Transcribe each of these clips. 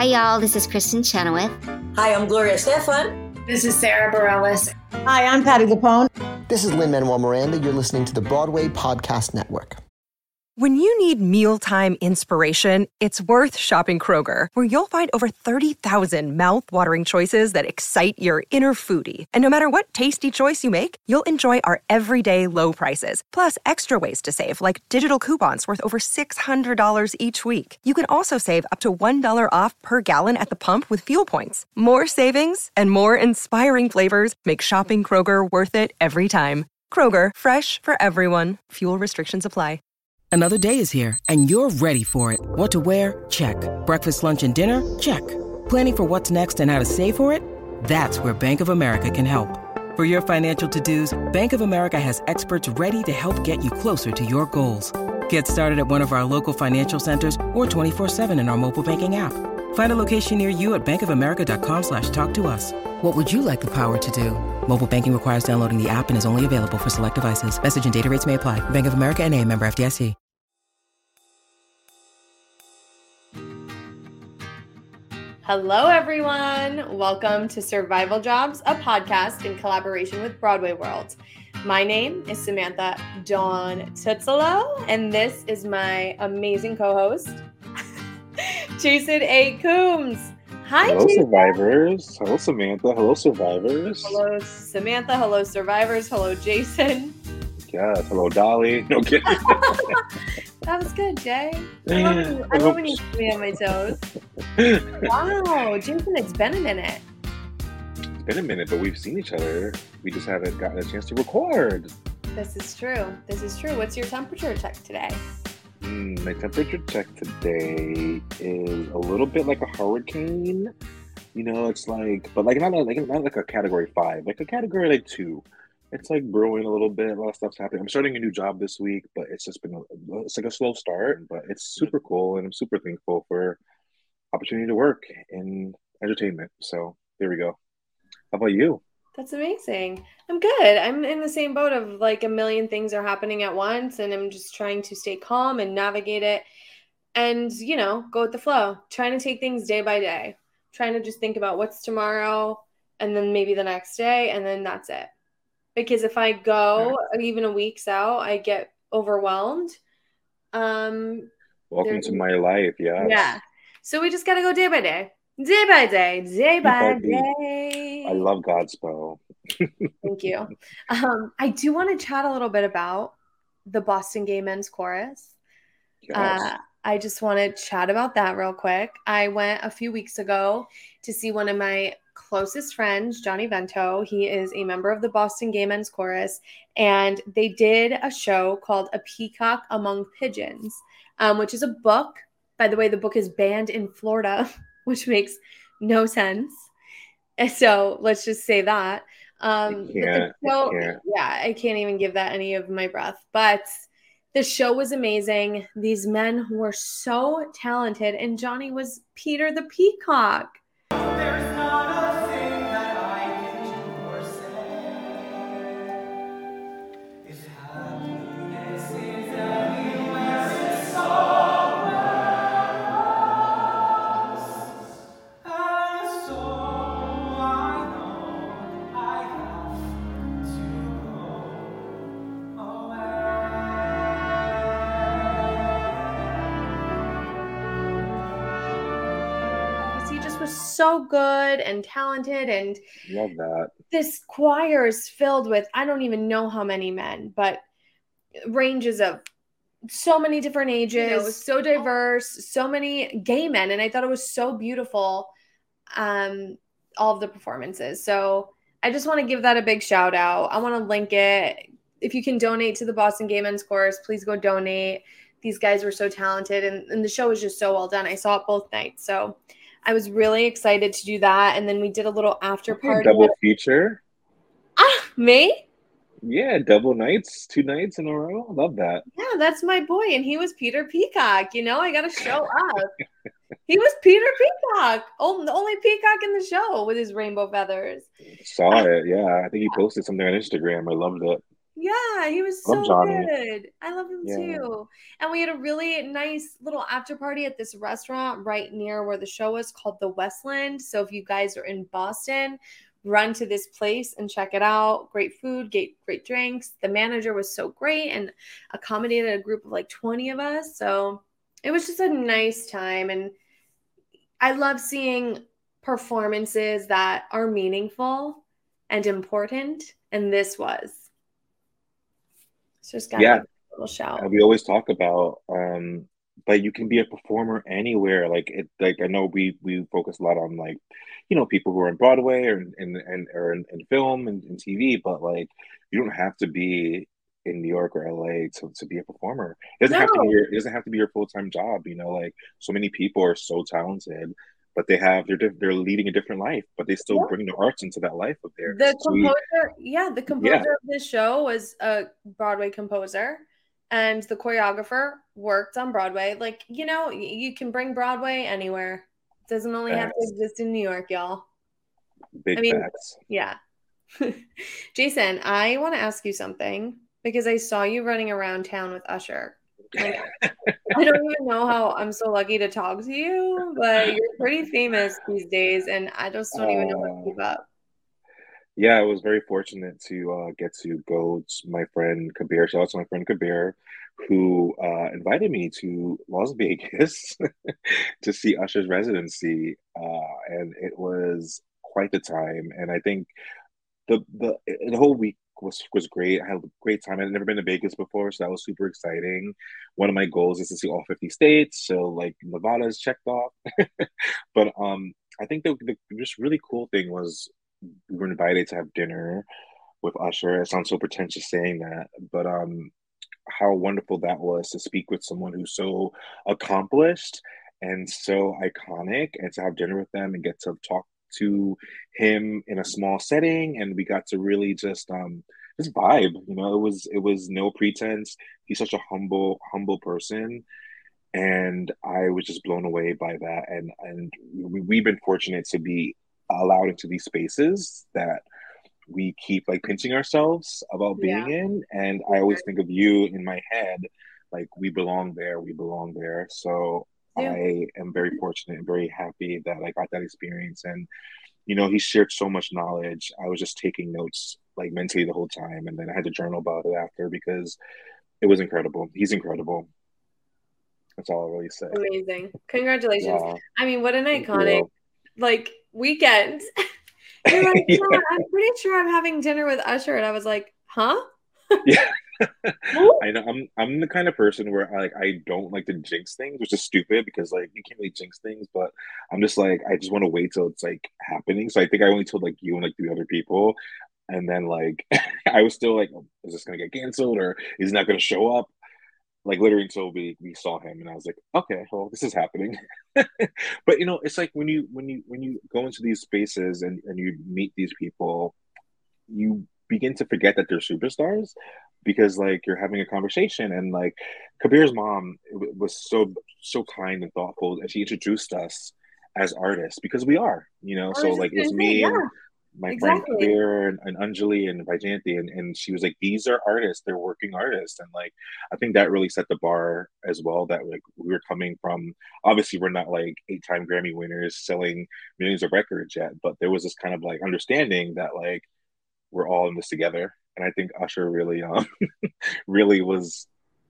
Hi, y'all. This is Kristen Chenoweth. Hi, I'm Gloria Stefan. This is Sarah Bareilles. Hi, I'm Patti LuPone. This is Lin-Manuel Miranda. You're listening to the Broadway Podcast Network. When you need mealtime inspiration, it's worth shopping Kroger, where you'll find over 30,000 mouth-watering choices that excite your inner foodie. And no matter what tasty choice you make, you'll enjoy our everyday low prices, plus extra ways to save, like digital coupons worth over $600 each week. You can also save up to $1 off per gallon at the pump with fuel points. More savings and more inspiring flavors make shopping Kroger worth it every time. Kroger, fresh for everyone. Fuel restrictions apply. Another day is here, and you're ready for it. What to wear? Check. Breakfast, lunch, and dinner? Check. Planning for what's next and how to save for it? That's where Bank of America can help. For your financial to-dos, Bank of America has experts ready to help get you closer to your goals. Get started at one of our local financial centers or 24/7 in our mobile banking app. Find a location near you at bankofamerica.com/talktous. What would you like the power to do? Mobile banking requires downloading the app and is only available for select devices. Message and data rates may apply. Bank of America N.A., member FDIC. Hello, everyone. Welcome to Survival Jobs, a podcast in collaboration with Broadway World. My name is Samantha Dawn Tutzalo, and this is my amazing co-host, Jason A. Coombs. Hi, hello, Jason. survivors. Hello, Samantha. Hello, survivors. Hello, Samantha. Hello, survivors. Hello, Jason. Yes. Hello, Dolly. No kidding. That was good, Jay. I love when you keep me on my toes. Wow, Jason, it's been a minute. It's been a minute, but we've seen each other. We just haven't gotten a chance to record. This is true. This is true. What's your temperature check today? My temperature check today is a little bit like a hurricane. You know, it's like, but like not like a category 5, like a category like 2. It's like brewing a little bit. A lot of stuff's happening. I'm starting a new job this week, but it's just been it's like a slow start. But it's super cool, and I'm super thankful for opportunity to work in entertainment. So there we go. How about you? That's amazing. I'm good. I'm in the same boat of like a million things are happening at once, and I'm just trying to stay calm and navigate it and, you know, go with the flow, trying to take things day by day, trying to just think about what's tomorrow and then maybe the next day, and then that's it. Because if I go even a week's out, I get overwhelmed. Welcome to my life, yes. Yeah. So we just got to go day by day. Day by day, day by day. I love Godspell. Thank you. I do want to chat a little bit about the Boston Gay Men's Chorus. Yes. I just want to chat about that real quick. I went a few weeks ago to see one of my closest friends, Johnny Vento. He is a member of the Boston Gay Men's Chorus, and they did a show called A Peacock Among Pigeons, which is a book. By the way, the book is banned in Florida, which makes no sense. So let's just say that. I can't even give that any of my breath. But the show was amazing. These men were so talented, and Johnny was Peter the Peacock. There's not a thing that I can do or say. If happiness is anywhere, it's somewhere else. And so I know I have to go away. He just was so good and talented, and love that. This choir is filled with, I don't even know how many men, but ranges of so many different ages, so diverse, so many gay men. And I thought it was so beautiful, all of the performances. So I just want to give that a big shout out. I want to link it. If you can donate to the Boston Gay Men's Chorus, please go donate. These guys were so talented, and the show was just so well done. I saw it both nights. So I was really excited to do that. And then we did a little after party. Double feature. Me? Yeah, double nights, 2 nights in a row. Love that. Yeah, that's my boy. And he was Peter Peacock. You know, I got to show up. He was Peter Peacock. Oh, the only peacock in the show with his rainbow feathers. Saw it. Yeah, I think he posted something on Instagram. I loved it. Yeah, Yeah, he was I love so Johnny. good. I love him Yeah. too. And we had a really nice little after party at this restaurant right near where the show was called the Westland. So if you guys are in Boston, run to this place and check it out. Great food, great drinks. The manager was so great and accommodated a group of like 20 of us. So it was just a nice time. And I love seeing performances that are meaningful and important. And this was. So just got a little shout. And we always talk about, but you can be a performer anywhere. Like I know we focus a lot on like, you know, people who are in Broadway or in film and TV, but like you don't have to be in New York or LA to be a performer. It doesn't have to be it doesn't have to be your full-time job. You know, like so many people are so talented, but they're leading a different life, but they still bring the arts into that life of theirs. The composer of this show was a Broadway composer, and the choreographer worked on Broadway. Like, you know, you can bring Broadway anywhere. It doesn't only have to exist in New York, y'all. Big facts. Yeah. Jason, I want to ask you something because I saw you running around town with Usher. Like, I don't even know how I'm so lucky to talk to you, but you're pretty famous these days, and I just don't even know how to keep up. Yeah, I was very fortunate to get to go to my friend Kabir. Shout out to my friend Kabir, who invited me to Las Vegas to see Usher's residency, and it was quite the time. And I think the whole week was great. I had a great time. I'd never been to Vegas before, so that was super exciting. One of my goals is to see all 50 states, so like Nevada is checked off. But I think the just really cool thing was we were invited to have dinner with Usher. It sounds so pretentious saying that, but how wonderful that was to speak with someone who's so accomplished and so iconic, and to have dinner with them and get to talk to him in a small setting, and we got to really just vibe. You know, it was no pretense. He's such a humble person, and I was just blown away by that. And we've been fortunate to be allowed into these spaces that we keep like pinching ourselves about being in. And I always think of you in my head, like we belong there. So I am very fortunate and very happy that I got that experience. And you know, he shared so much knowledge. I was just taking notes like mentally the whole time, and then I had to journal about it after because it was incredible. He's incredible. That's all I'll really say. Amazing. Congratulations. Yeah. I mean, what an iconic like weekend. You're like, yeah, I'm pretty sure I'm having dinner with Usher. And I was like, huh? Yeah. I know I'm the kind of person where I don't like to jinx things, which is stupid because like you can't really jinx things, but I'm just like I just want to wait till it's like happening. So I think I only told like you and like 3 other people, and then like I was still like, oh, is this gonna get canceled or is he not gonna show up? Like literally until we saw him, and I was like, okay, well this is happening. But you know, it's like when you go into these spaces and you meet these people, you begin to forget that they're superstars because like you're having a conversation, and like Kabir's mom was so kind and thoughtful, and she introduced us as artists because we are, you know. So like it was me and my friend Kabir and Anjali and Vaijanti, and she was like, these are artists, they're working artists. And like I think that really set the bar as well, that like we were coming from, obviously we're not like 8-time Grammy winners selling millions of records yet, but there was this kind of like understanding that like we're all in this together. And I think Usher really really was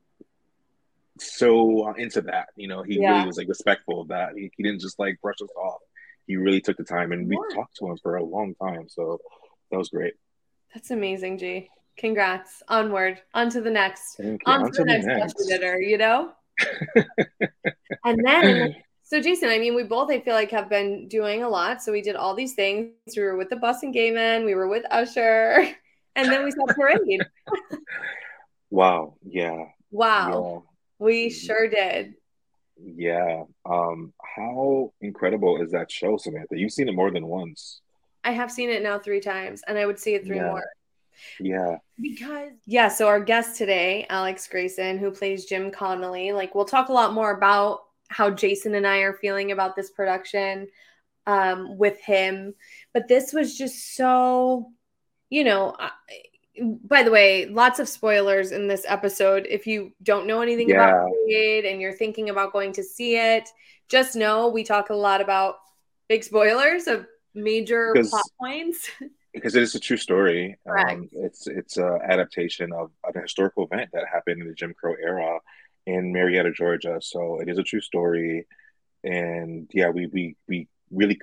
so into that. You know, he really was like respectful of that. He didn't just like brush us off. He really took the time, and we talked to him for a long time. So that was great. That's amazing, G. Congrats. Onward. On to the next. On to the next dinner, you know? And then, so Jason, I mean, we both, I feel like, have been doing a lot. So we did all these things. We were with the Boston Gay Men. We were with Usher. And then we saw Parade. Wow. Yeah. Wow. Yeah. We sure did. Yeah. How incredible is that show, Samantha? You've seen it more than once. I have seen it now 3 times, and I would see it 3 more. Yeah. Because, so our guest today, Alex Grayson, who plays Jim Connolly, like we'll talk a lot more about how Jason and I are feeling about this production with him. But this was just so, you know, by the way, lots of spoilers in this episode. If you don't know anything about Creed and you're thinking about going to see it, just know we talk a lot about big spoilers of major plot points. Because it is a true story. Correct. It's an adaptation of a historical event that happened in the Jim Crow era in Marietta, Georgia. So it is a true story. And yeah, we really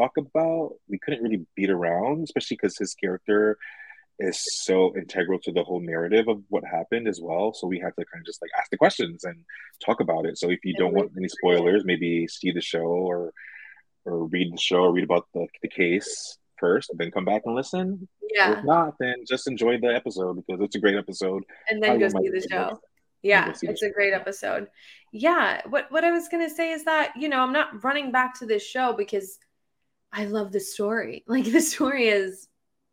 we couldn't really beat around, especially because his character is so integral to the whole narrative of what happened as well. So we had to kind of just like ask the questions and talk about it. So if you don't want any spoilers, maybe see the show or read the show or read about the case first and then come back and listen. Yeah. If not, then just enjoy the episode because it's a great episode. And then go see the show. Yeah, it's a great episode. Yeah, what I was going to say is that, you know, I'm not running back to this show because I love the story. Like, the story is,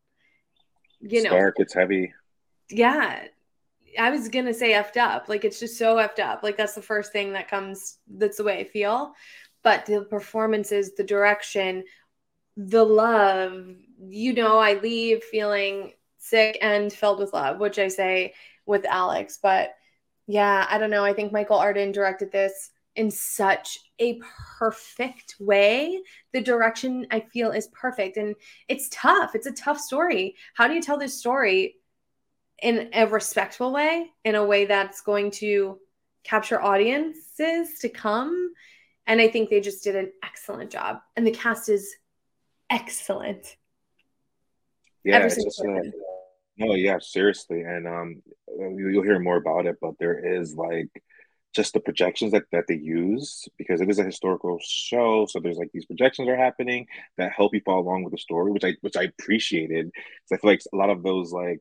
you know. Dark, it's heavy. Yeah. I was going to say effed up. Like, it's just so effed up. Like, that's the first thing that comes, that's the way I feel. But the performances, the direction, the love, you know, I leave feeling sick and filled with love, which I say with Alex. But yeah, I don't know. I think Michael Arden directed this in such a perfect way. The direction I feel is perfect. And it's tough. It's a tough story. How do you tell this story in a respectful way, in a way that's going to capture audiences to come? And I think they just did an excellent job. And the cast is excellent. Yeah, it's just no, yeah, seriously. And you'll hear more about it, but there is like just the projections that they use because it is a historical show. So there's like these projections are happening that help you follow along with the story, which I appreciated. Because I feel like a lot of those like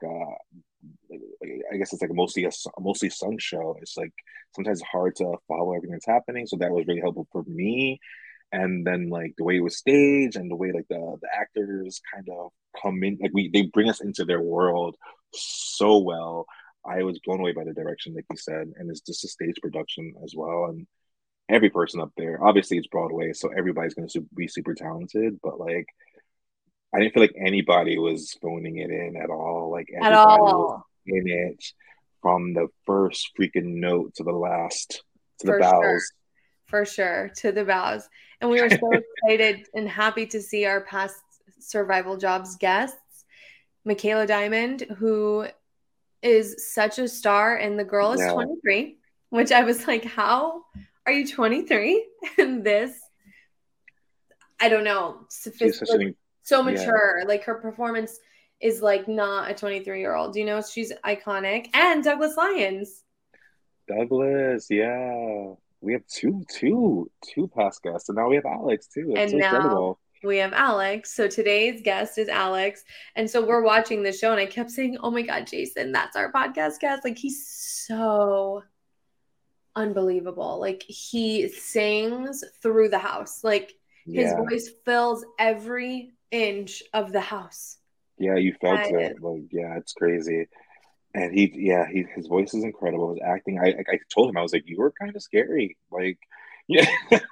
I guess it's like a mostly sung show. It's like sometimes hard to follow everything that's happening. So that was really helpful for me. And then like the way it was staged and the way like the actors kind of come in, like they bring us into their world so well. I was blown away by the direction, like you said, and it's just a stage production as well. And every person up there, obviously it's Broadway, so everybody's going to be super talented. But like, I didn't feel like anybody was phoning it in at all. Like everybody was in it from the first freaking note to the last, to the bows. Sure. For sure, to the bows. And we were so excited and happy to see our past Survival Jobs guests, Michaela Diamond, who is such a star, and the girl is 23, which I was like, how are you 23? And this, I don't know, sophisticated, so mature. Yeah. Like her performance is like not a 23-year-old, you know, she's iconic. And Douglas Lyons. Douglas, yeah. We have two past guests, and now we have Alex too. It's so incredible. We have Alex. So today's guest is Alex. And so we're watching the show and I kept saying, oh my God, Jason, that's our podcast guest. Like he's so unbelievable. Like he sings through the house. Like his voice fills every inch of the house. Yeah, you felt it. Like, yeah, it's crazy. And his voice is incredible. His acting, I told him, I was like, you were kind of scary. Like, yeah.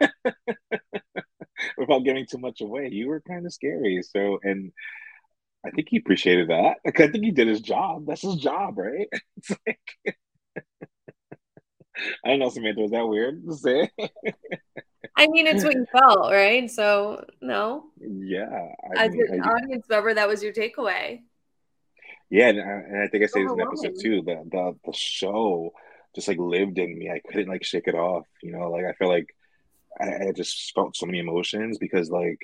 Without giving too much away, you were kind of scary. So, and I think he appreciated that. Like, I think he did his job. That's his job, right? It's like, I don't know, Samantha, was that weird to say? I mean, it's what you felt, right? So, no. Yeah. As an audience member, that was your takeaway. Yeah, and I think I said this in episode 2, the show just like lived in me. I couldn't like shake it off, you know, like I feel like I just felt so many emotions because like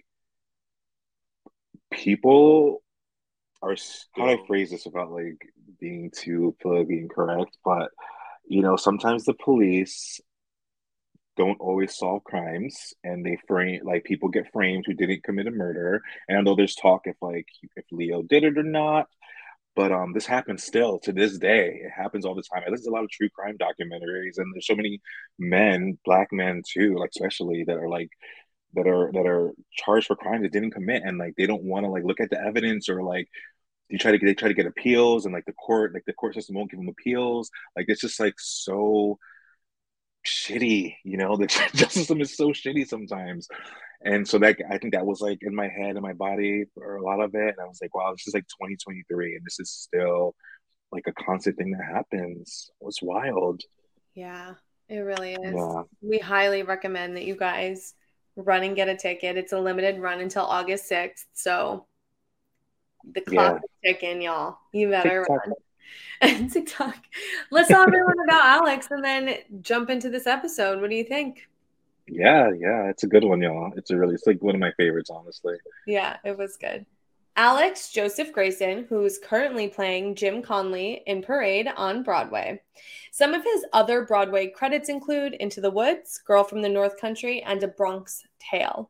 people are, how do I phrase this without like being too politically incorrect, but you know, sometimes the police don't always solve crimes and they frame, like people get framed who didn't commit a murder. And I know there's talk if Leo did it or not. But this happens still to this day. It happens all the time. I listen to a lot of true crime documentaries, and there's so many men, black men too, like especially that are charged for crimes they didn't commit, and like they don't want to like look at the evidence or like they try to get appeals, and like the court system won't give them appeals. Like it's just like so shitty, you know. The justice system is so shitty sometimes. And so that I think that was like in my head and my body for a lot of it. And I was like, wow, this is like 2023 and this is still like a constant thing that happens. It's wild. Yeah, it really is. Yeah. We highly recommend that you guys run and get a ticket. It's a limited run until August 6th. So the clock is ticking, y'all. You better TikTok. run. And TikTok. Let's tell everyone about Alex and then jump into this episode. What do you think? Yeah, it's a good one, y'all. It's like one of my favorites, honestly. Yeah, it was good. Alex Joseph Grayson, who's currently playing Jim Conley in Parade on Broadway. Some of his other Broadway credits include Into the Woods, Girl from the North Country, and A Bronx Tale.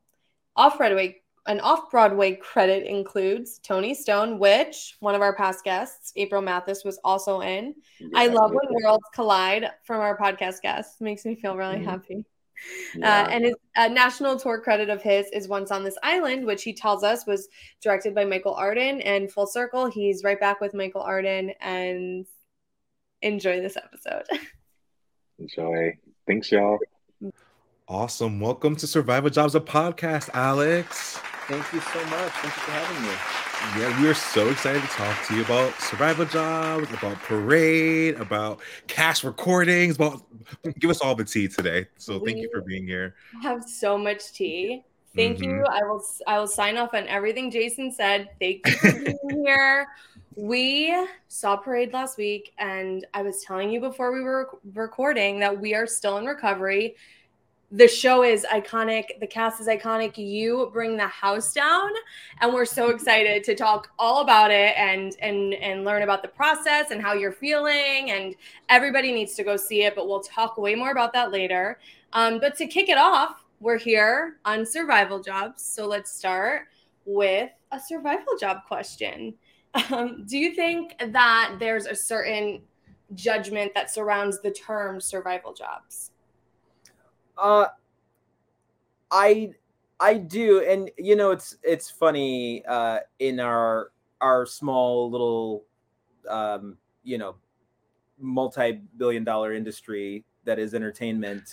An off-Broadway credit includes Tony Stone, which one of our past guests, April Mathis, was also in. Yeah, I love when worlds collide from our podcast guests. Makes me feel really happy. Yeah. And his national tour credit of his is Once on This Island, which he tells us was directed by Michael Arden. And full circle, he's right back with Michael Arden. And enjoy this episode. Enjoy. Thanks, y'all. Awesome. Welcome to Survival Jobs, a podcast, Alex. Thank you so much. Thank you for having me. Yeah, we are so excited to talk to you about Survival Jobs, about Parade, about cast recordings, give us all the tea today. So thank you for being here. I have so much tea. Thank you. I will sign off on everything Jason said. Thank you for being here. We saw Parade last week, and I was telling you before we were recording that we are still in recovery. The show is iconic. The cast is iconic. You bring the house down, and we're so excited to talk all about it and learn about the process and how you're feeling. And everybody needs to go see it, but we'll talk way more about that later. But to kick it off, we're here on Survival Jobs. So let's start with a survival job question. Do you think that there's a certain judgment that surrounds the term survival jobs? I do, and you know, it's funny in our small little multi-billion-dollar industry that is entertainment.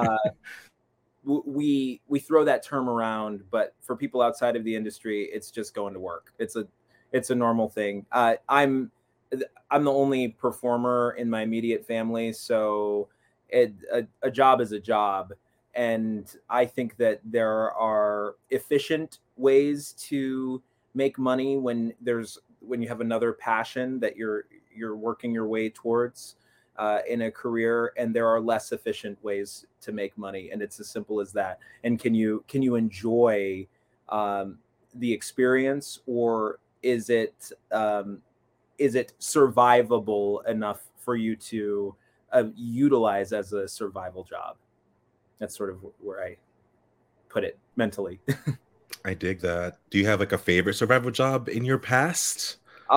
We throw that term around, but for people outside of the industry, it's just going to work. It's a normal thing. I'm the only performer in my immediate family, so a job is a job. And I think that there are efficient ways to make money when you have another passion that you're working your way towards in a career, and there are less efficient ways to make money, and it's as simple as that. And can you enjoy the experience, or is it survivable enough for you to utilize as a survival job? That's sort of where I put it mentally. I dig that. Do you have like a favorite survival job in your past?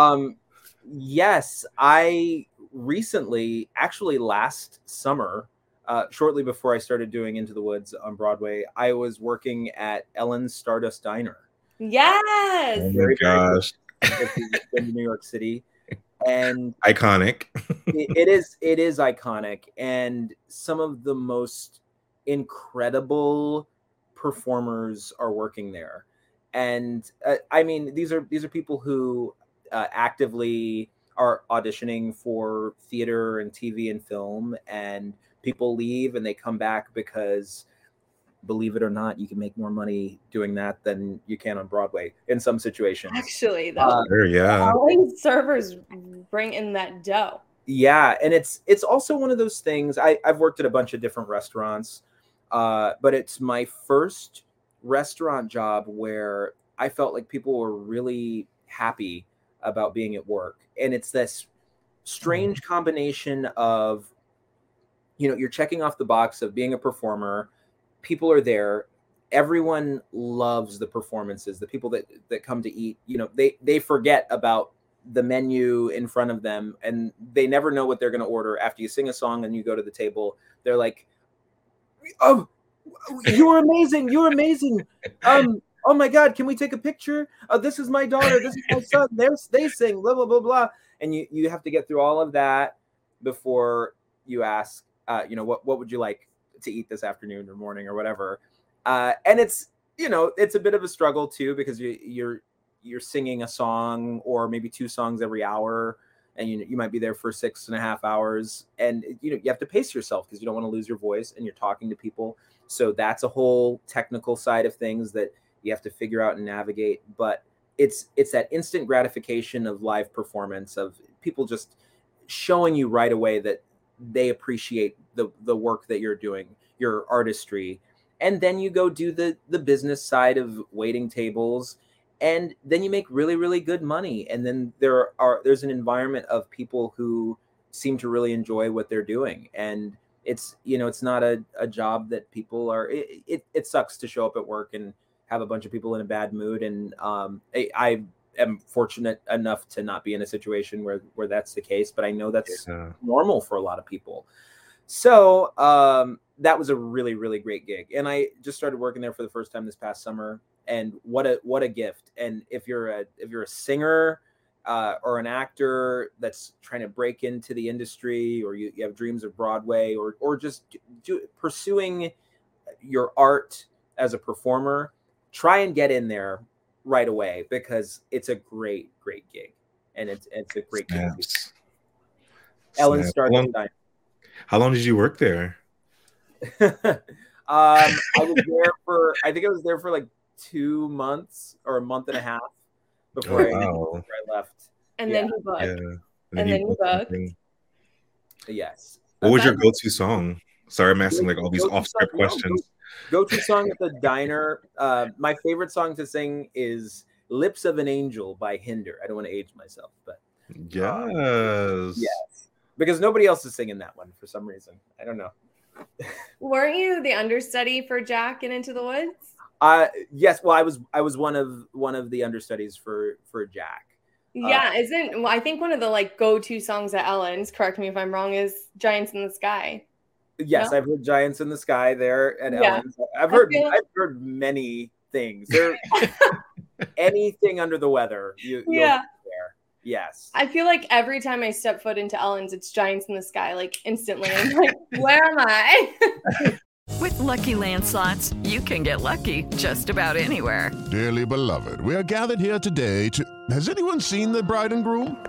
Yes, I recently, actually last summer, shortly before I started doing Into the Woods on Broadway, I was working at Ellen's Stardust Diner. Yes. Oh my gosh. In New York City. And iconic. it is iconic, and some of the most incredible performers are working there. And I mean, these are people who actively are auditioning for theater and TV and film, and people leave and they come back because, believe it or not, you can make more money doing that than you can on Broadway in some situations. Actually, though, servers bring in that dough. Yeah, and it's also one of those things. I've worked at a bunch of different restaurants, but it's my first restaurant job where I felt like people were really happy about being at work. And it's this strange combination of, you're checking off the box of being a performer. People are there. Everyone loves the performances. The people that come to eat, they forget about the menu in front of them, and they never know what they're going to order. After you sing a song and you go to the table, they're like, "Oh, you're amazing! You're amazing! Oh my God, can we take a picture? This is my daughter. This is my son. They sing blah blah blah blah." And you have to get through all of that before you ask, what would you like to eat this afternoon or morning or whatever. And it's a bit of a struggle too, because you're singing a song or maybe two songs every hour. and you might be there for 6.5 hours, and you have to pace yourself because you don't want to lose your voice, and you're talking to people. So that's a whole technical side of things that you have to figure out and navigate. But it's that instant gratification of live performance, of people just showing you right away that they appreciate the work that you're doing, your artistry. And then you go do the business side of waiting tables, and then you make really, really good money. And then there's an environment of people who seem to really enjoy what they're doing. And it's not a job that people are, it sucks to show up at work and have a bunch of people in a bad mood. And I am fortunate enough to not be in a situation where that's the case, but I know that's normal for a lot of people. So that was a really, really great gig. And I just started working there for the first time this past summer. And what a gift. And if you're a singer or an actor that's trying to break into the industry, or you have dreams of Broadway, or just pursuing your art as a performer, try and get in there right away, because it's a great, great gig. And it's a great gig. Ellen started. How long did you work there? I was there for like 2 months or a month and a half before I left. And then he booked. Yeah. And then you booked. Yes. What was your go-to song? Sorry, I'm asking like all these off-script questions. Go-to song at the diner. My favorite song to sing is "Lips of an Angel" by Hinder. I don't want to age myself, but yes, because nobody else is singing that one for some reason. I don't know. Weren't you the understudy for Jack in Into the Woods? Yes. Well, I was one of the understudies for Jack. Yeah, I think one of the like go-to songs at Ellen's, correct me if I'm wrong, is Giants in the Sky. Yes, no? I've heard Giants in the Sky there at Ellen's. I've heard many things. There anything under the weather. You'll there. Yes. I feel like every time I step foot into Ellen's, it's Giants in the Sky, like instantly. I'm like, where am I? With Lucky Land Slots, you can get lucky just about anywhere. Dearly beloved, we are gathered here today to... Has anyone seen the bride and groom?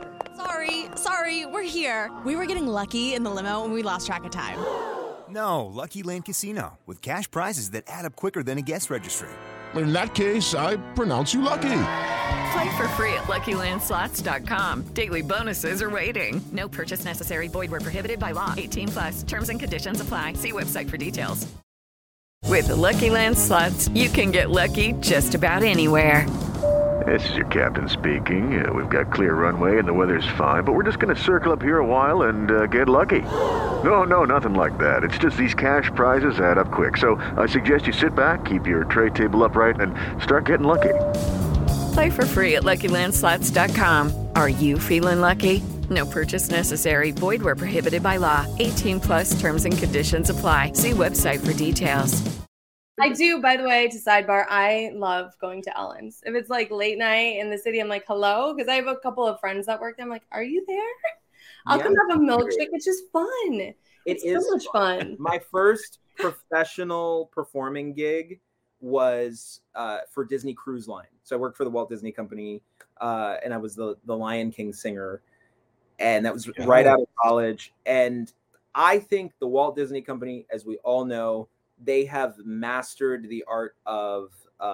Sorry, we're here. We were getting lucky in the limo and we lost track of time. No, Lucky Land Casino, with cash prizes that add up quicker than a guest registry. In that case, I pronounce you lucky. Play for free at LuckyLandSlots.com. Daily bonuses are waiting. No purchase necessary. Void where prohibited by law. 18+. Terms and conditions apply. See website for details. With the Lucky Land Slots, you can get lucky just about anywhere. This is your captain speaking. We've got clear runway and the weather's fine, but we're just going to circle up here a while and get lucky. No, nothing like that. It's just these cash prizes add up quick. So I suggest you sit back, keep your tray table upright, and start getting lucky. Play for free at LuckyLandSlots.com. Are you feeling lucky? No purchase necessary. Void where prohibited by law. 18+ terms and conditions apply. See website for details. I do, by the way, to sidebar, I love going to Ellen's. If it's like late night in the city, I'm like, hello? Because I have a couple of friends that work there. I'm like, are you there? I'll come have a milkshake. It's just fun. It's so much fun. My first professional performing gig was for Disney Cruise Line. So I worked for the Walt Disney Company, and I was the Lion King singer. And that was right out of college. And I think the Walt Disney Company, as we all know, they have mastered the art of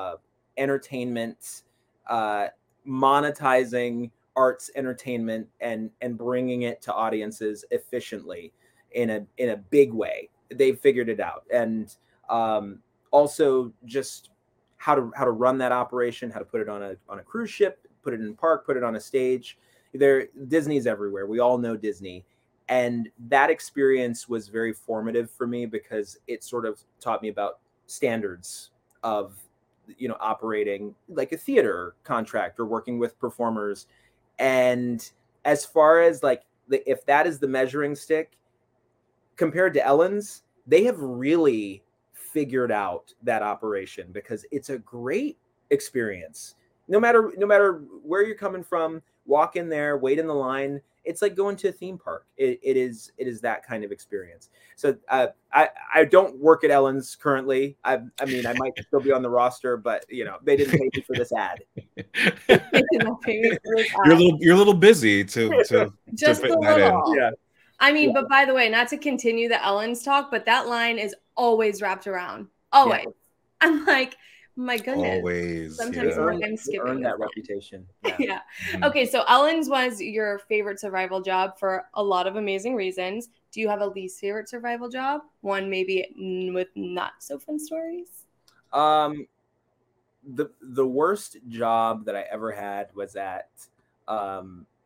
entertainment, monetizing arts entertainment, and bringing it to audiences efficiently in a big way. They've figured it out, and also just how to run that operation, how to put it on a cruise ship, put it in a park, put it on a stage. Disney's everywhere. We all know Disney. And that experience was very formative for me because it sort of taught me about standards of, operating like a theater contract or working with performers. And as far as if that is the measuring stick compared to Ellen's, they have really figured out that operation because it's a great experience. no matter where you're coming from, walk in there, wait in the line. It's like going to a theme park. It is that kind of experience. So I don't work at Ellen's currently. I mean, I might still be on the roster, but they didn't pay me for this ad. You're a little busy to just fit a that little. in. Yeah. I mean, but by the way, not to continue the Ellen's talk, but that line is always wrapped around. Always. Yeah. I'm like, my goodness. Always. Sometimes I'm skipping earned that reputation. Yeah. Okay, so Ellen's was your favorite survival job for a lot of amazing reasons. Do you have a least favorite survival job? One maybe with not so fun stories? The worst job that I ever had was at a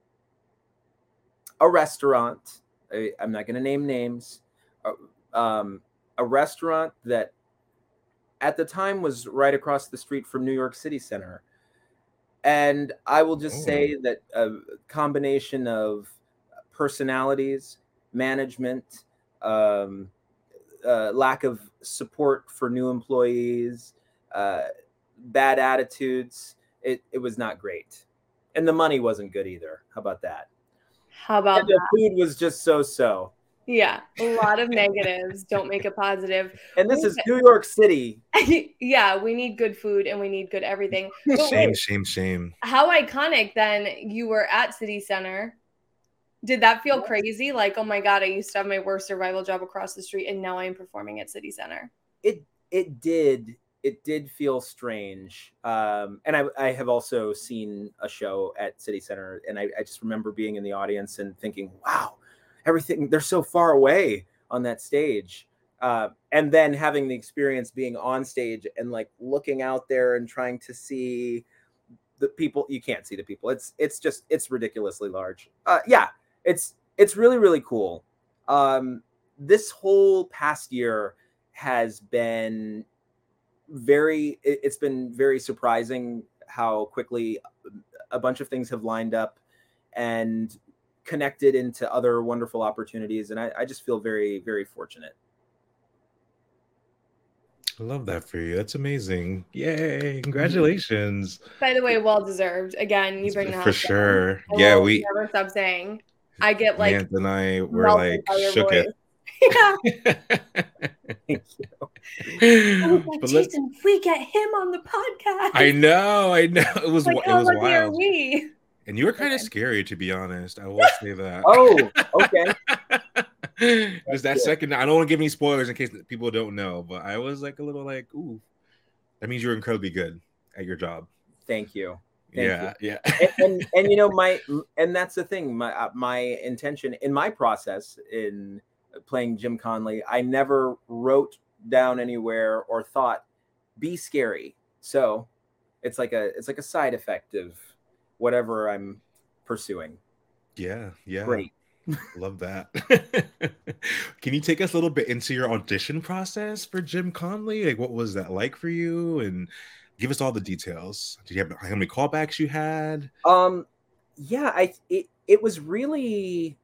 restaurant. I'm not going to name names. A restaurant that at the time was right across the street from New York City Center. And I will just say that a combination of personalities, management, lack of support for new employees, bad attitudes, it was not great. And the money wasn't good either. How about that? And the food was just so. Yeah, a lot of negatives don't make it positive. And this is New York City. Yeah, we need good food and we need good everything. Shame. How iconic then you were at City Center. Did that feel crazy? Like, oh my God, I used to have my worst survival job across the street and now I'm performing at City Center. It did. It did feel strange. And I have also seen a show at City Center, and I just remember being in the audience and thinking, wow, everything, they're so far away on that stage. And then having the experience being on stage and like looking out there and trying to see the people. You can't see the people. It's ridiculously large. Yeah, it's really, really cool. This whole past year has been it's been very surprising how quickly a bunch of things have lined up and connected into other wonderful opportunities. And I just feel very, very fortunate. I love that for you. That's amazing. Yay. Congratulations. By the way, well deserved. Again, you bring the house for down. sure. I Yeah, will never stop saying. I get like Ant and I were like shook voice. it. Yeah. But Jason, if we get him on the podcast. I know. It was like, it was lucky are wild. we? And you were kind of scary, to be honest. I will say that. Oh, okay. Just that second. I don't want to give any spoilers in case people don't know, but I was like a little like, ooh, that means you're incredibly good at your job. Thank you. Yeah. And and that's the thing. My intention in my process in playing Jim Conley, I never wrote down anywhere or thought be scary. So it's like a side effect of whatever I'm pursuing. Yeah. Great. Love that. Can you take us a little bit into your audition process for Jim Conley? Like, what was that like for you? And give us all the details. Did you have how many callbacks you had? Yeah, it was really,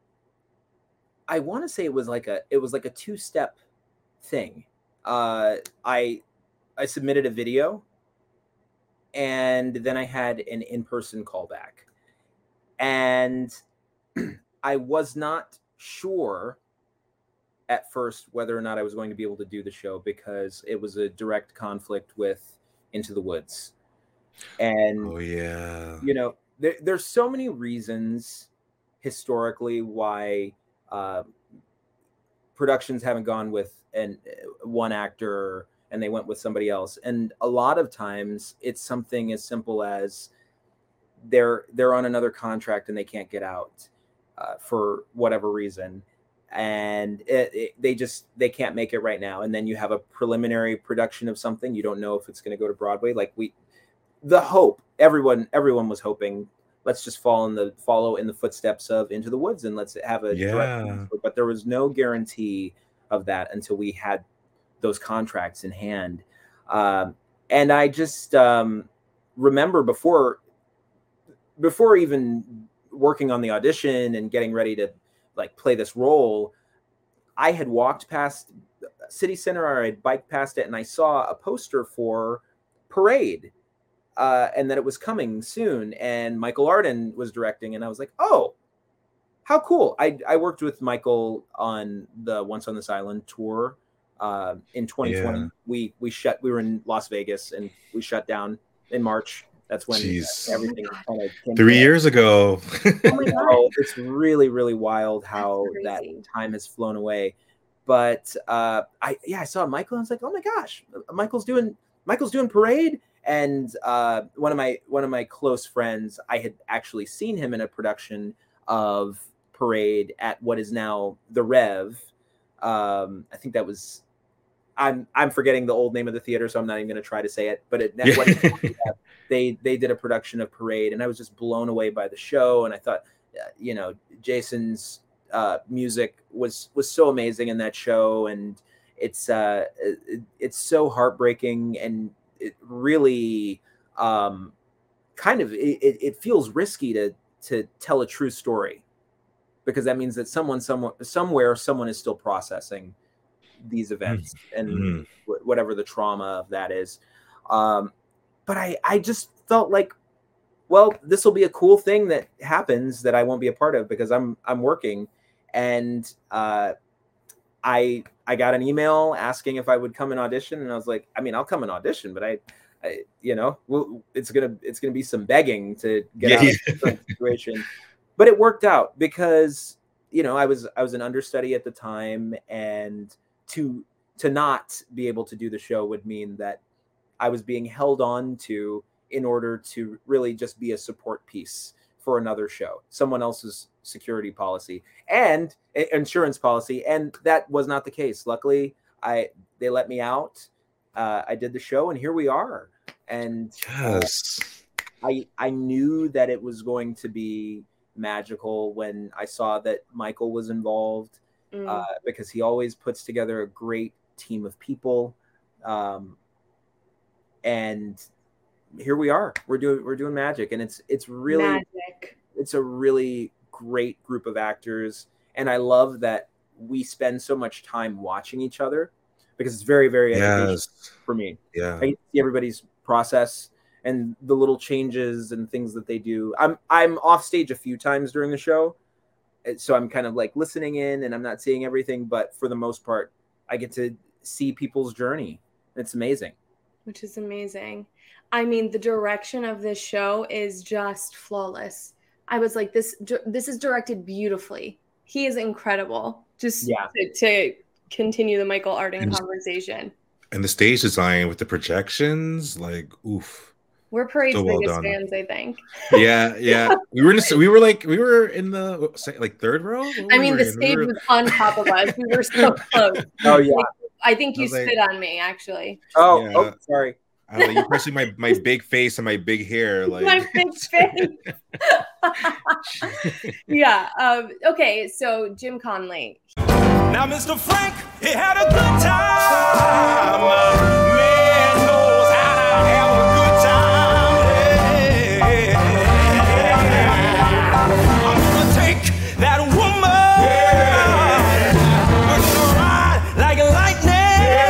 I want to say it was like a two-step thing. I submitted a video, and then I had an in-person callback, and I was not sure at first whether or not I was going to be able to do the show because it was a direct conflict with Into the Woods. And there's so many reasons historically why productions haven't gone with one actor and they went with somebody else. And a lot of times it's something as simple as they're on another contract and they can't get out for whatever reason. And they can't make it right now. And then you have a preliminary production of something. You don't know if it's going to go to Broadway. Like everyone was hoping, let's just follow in the footsteps of Into the Woods and let's have a direct, but there was no guarantee of that until we had those contracts in hand. And I just remember before even working on the audition and getting ready to like play this role, I had walked past City Center, or I'd biked past it, and I saw a poster for Parade. and that it was coming soon. And Michael Arden was directing, and I was like, oh, how cool. I worked with Michael on the Once on This Island tour in 2020. Yeah. We were in Las Vegas, and we shut down in March. That's when everything kind of came 3 years ago. Oh my God. It's really, really wild how that time has flown away. But I saw Michael, and I was like, oh my gosh, Michael's doing Parade. And one of my close friends, I had actually seen him in a production of Parade at what is now the Rev. I think that was, I'm forgetting the old name of the theater, so I'm not even going to try to say it. But they did a production of Parade, and I was just blown away by the show. And I thought, Jason's music was so amazing in that show, and it's so heartbreaking, and it really it feels risky to tell a true story, because that means that somewhere someone is still processing these events and whatever the trauma of that is. But I just felt like, well, this will be a cool thing that happens that I won't be a part of because I'm working. And I got an email asking if I would come and audition, and I was like, I mean, I'll come and audition, but I it's gonna be some begging to get out of the situation. But it worked out because I was an understudy at the time, and to not be able to do the show would mean that I was being held on to in order to really just be a support piece for another show, someone else's security policy and insurance policy. And that was not the case. Luckily, they let me out. I did the show, and here we are. And yes, I knew that it was going to be magical when I saw that Michael was involved, because he always puts together a great team of people. And here we are. We're doing magic, and it's really magic. It's a really great group of actors, and I love that we spend so much time watching each other, because it's very, very educational for me. Yeah, I see everybody's process and the little changes and things that they do. I'm off stage a few times during the show, so I'm kind of like listening in, and I'm not seeing everything, but for the most part, I get to see people's journey. It's amazing. Which is amazing. I mean, the direction of this show is just flawless. I was like, this is directed beautifully. He is incredible. Just to continue the Michael Arden conversation. And the stage design with the projections, like, oof. We're Parade's biggest fans, I think. Yeah. We were in the third row. I mean, the stage was on top of us. We were so close. Oh yeah. I think you spit on me, actually. Oh, sorry. You're pressing my big face and my big hair, like my big face. Yeah. Okay. So Jim Conley. Now, Mr. Frank, he had a good time. Man knows how to have a good time. I'm gonna take that woman. We're gonna ride like lightning.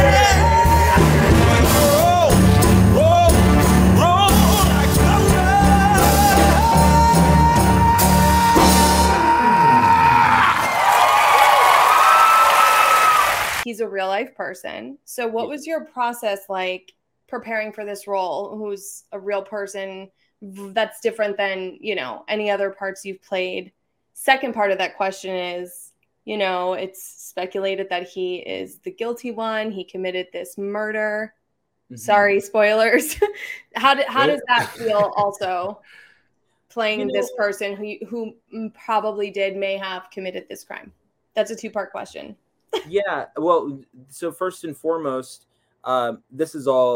Roll like He's a real life person. So what was your process like preparing for this role? Who's a real person that's different than, any other parts you've played? Second part of that question is, it's speculated that he is the guilty one. He committed this murder. Mm-hmm. Sorry, spoilers. How does that feel also playing this person who probably may have committed this crime? That's a two-part question. Yeah, well, so first and foremost, this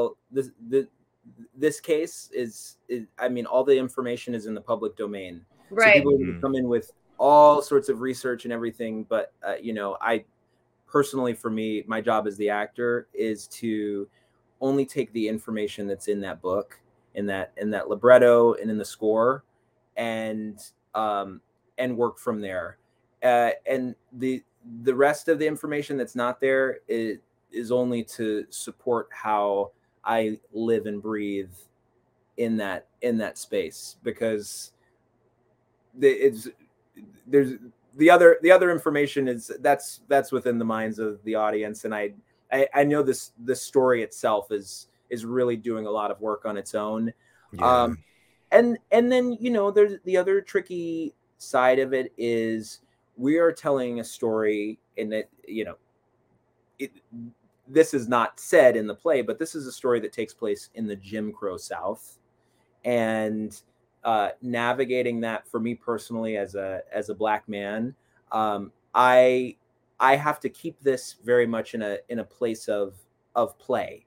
case is I mean, all the information is in the public domain. Right. So people can come in with all sorts of research and everything, but I personally, for me, my job as the actor is to only take the information that's in that book, in that libretto, and in the score, and work from there. And the rest of the information that's not there is only to support how I live and breathe in that space, because there's the other information is that's within the minds of the audience, and I know this story itself is really doing a lot of work on its own. Yeah. And then, you know, there's the other tricky side of it is we are telling a story in that, you know, this is not said in the play, but this is a story that takes place in the Jim Crow South, and navigating that for me personally as a Black man, I have to keep this very much in a place of play,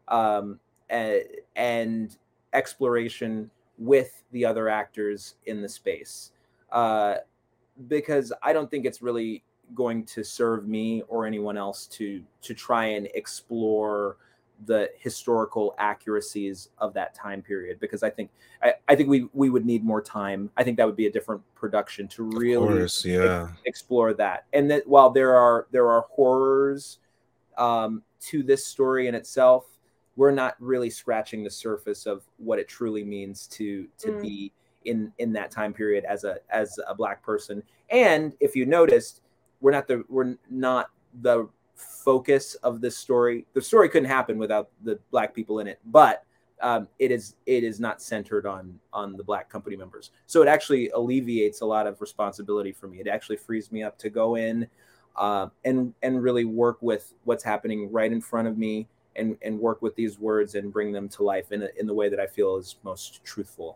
and exploration with the other actors in the space, because I don't think it's really going to serve me or anyone else to try and explore the historical accuracies of that time period, because I think we would need more time. I think that would be a different production to really explore that. And that while there are horrors to this story in itself, we're not really scratching the surface of what it truly means to be in that time period as a Black person. And if you noticed, we're not the focus of this story. The story couldn't happen without the Black people in it, but it is not centered on the Black company members. So it actually alleviates a lot of responsibility for me. It actually frees me up to go in and really work with what's happening right in front of me, and work with these words and bring them to life in the way that I feel is most truthful.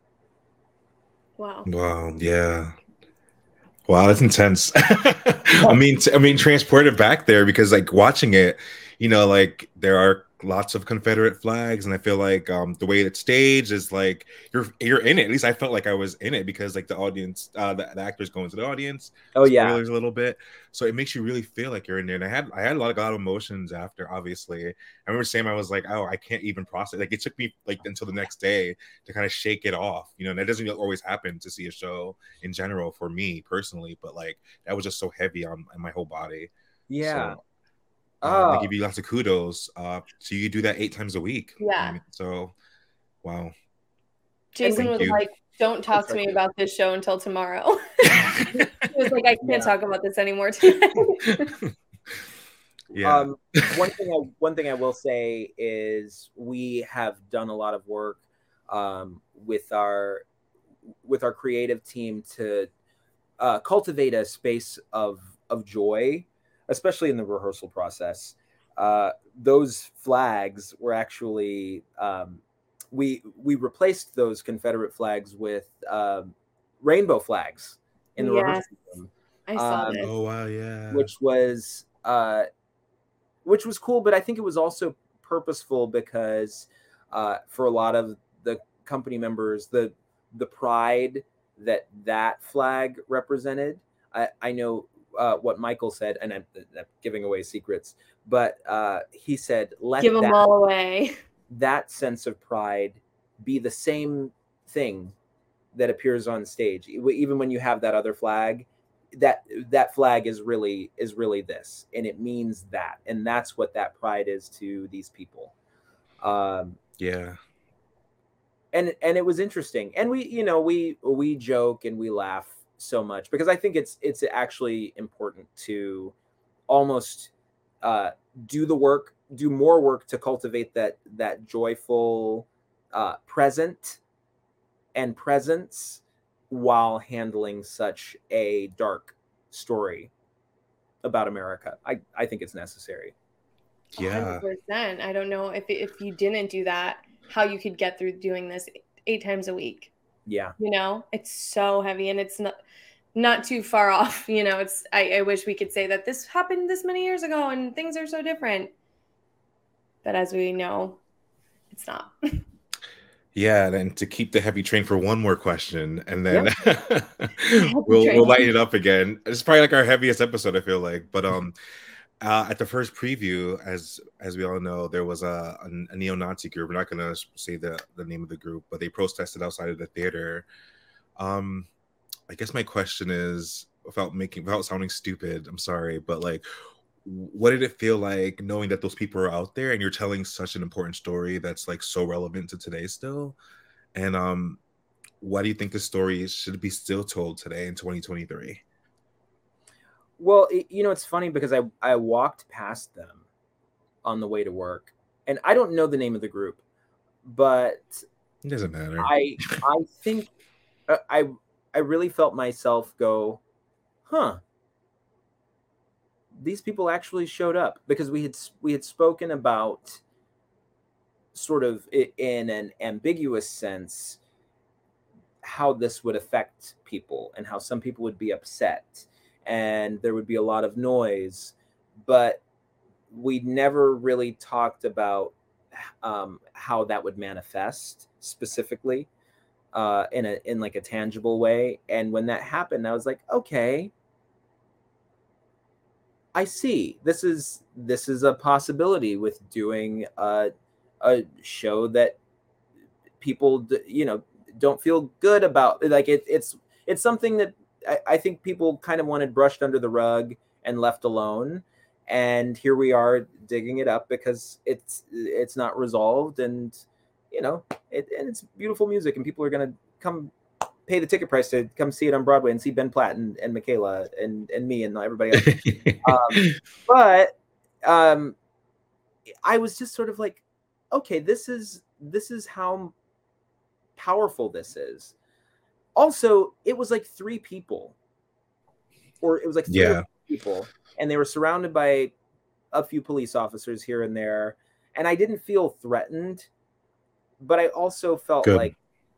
Wow. Wow. Yeah. Wow, that's intense. I mean, transported back there, because like watching it, you know, like there are lots of Confederate flags, and I feel like the way it's staged is like you're in it. At least I felt like I was in it, because like the audience, the actors go into the audience. Oh yeah, spoilers a little bit, so it makes you really feel like you're in there. And I had a lot of emotions after. Obviously, I remember Sam, I was like, oh, I can't even process. Like it took me like until the next day to kind of shake it off. You know, and that doesn't always happen to see a show in general for me personally, but like that was just so heavy on my whole body. Yeah. So, I give you lots of kudos. So you do that 8 times a week. Yeah. So, wow. Jason was like, "Don't talk to me about this show until tomorrow." He was like, "I can't talk about this anymore today." Yeah. One thing I will say is we have done a lot of work with our creative team to cultivate a space of joy, especially in the rehearsal process. Those flags were actually we replaced those Confederate flags with rainbow flags in the rehearsal room. I saw this. Oh wow, yeah. Which was cool, but I think it was also purposeful, because for a lot of the company members, the pride that flag represented. I know what Michael said, and I'm giving away secrets, but he said, give them all away. That sense of pride be the same thing that appears on stage. Even when you have that other flag, that flag is really this, and it means that, and that's what that pride is to these people. Yeah. And it was interesting, and we joke and we laugh so much, because I think it's actually important to almost do more work to cultivate that joyful presence while handling such a dark story about America. I think it's necessary. Yeah. 100%. I don't know if you didn't do that, how you could get through doing this 8 times a week. Yeah. You know, it's so heavy, and it's not too far off. You know, I wish we could say that this happened this many years ago and things are so different. But as we know, it's not. Yeah, and to keep the heavy train for one more question, and then we'll lighten it up again. It's probably like our heaviest episode, I feel like. But at the first preview, as we all know, there was a neo-Nazi group. We're not going to say the name of the group, but they protested outside of the theater. I guess my question is, without sounding stupid, I'm sorry, but like, what did it feel like knowing that those people are out there and you're telling such an important story that's like so relevant to today still? And why do you think the story should be still told today in 2023? Well, it's funny because I walked past them on the way to work, and I don't know the name of the group, but it doesn't matter. I think I really felt myself go, huh, these people actually showed up, because we had spoken about, sort of in an ambiguous sense, how this would affect people and how some people would be upset and there would be a lot of noise, but we never really talked about how that would manifest specifically in like a tangible way. And when that happened, I was like, okay, I see. This is a possibility with doing a show that people, don't feel good about. Like it's something that I think people kind of wanted brushed under the rug and left alone. And here we are digging it up because it's not resolved, and it's beautiful music, and people are gonna come pay the ticket price to come see it on Broadway and see Ben Platt and Michaela and me and everybody else. But I was just sort of like, okay, this is how powerful this is. Also, it was like 3 people, or it was like 3 people, and they were surrounded by a few police officers here and there, and I didn't feel threatened, but I also felt like,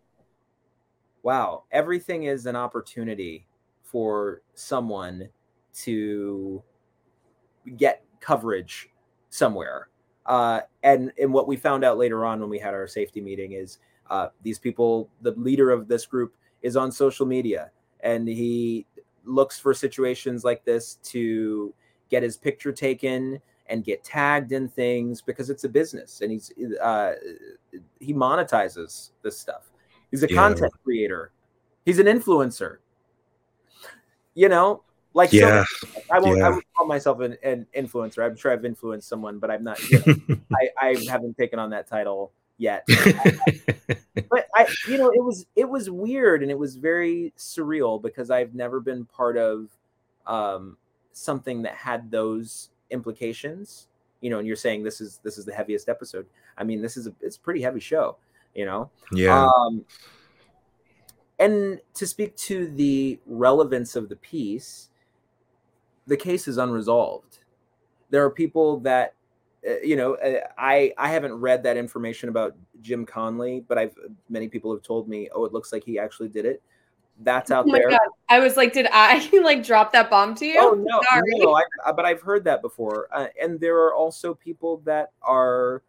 wow, everything is an opportunity for someone to get coverage somewhere. And what we found out later on when we had our safety meeting is these people, the leader of this group is on social media, and he looks for situations like this to get his picture taken and get tagged in things because it's a business, and he monetizes this stuff. He's a content creator. He's an influencer. Like I won't call myself an influencer. I'm sure I've influenced someone, but I'm not. I haven't taken on that title yet. But it was weird, and it was very surreal because I've never been part of something that had those implications. And you're saying this is the heaviest episode. I mean, it's a pretty heavy show. And to speak to the relevance of the piece, the case is unresolved. There are people that, I haven't read that information about Jim Conley, but many people have told me, oh, it looks like he actually did it. That's out there. God. I was like, did I drop that bomb to you? Oh, no, sorry. No, but I've heard that before. And there are also people that are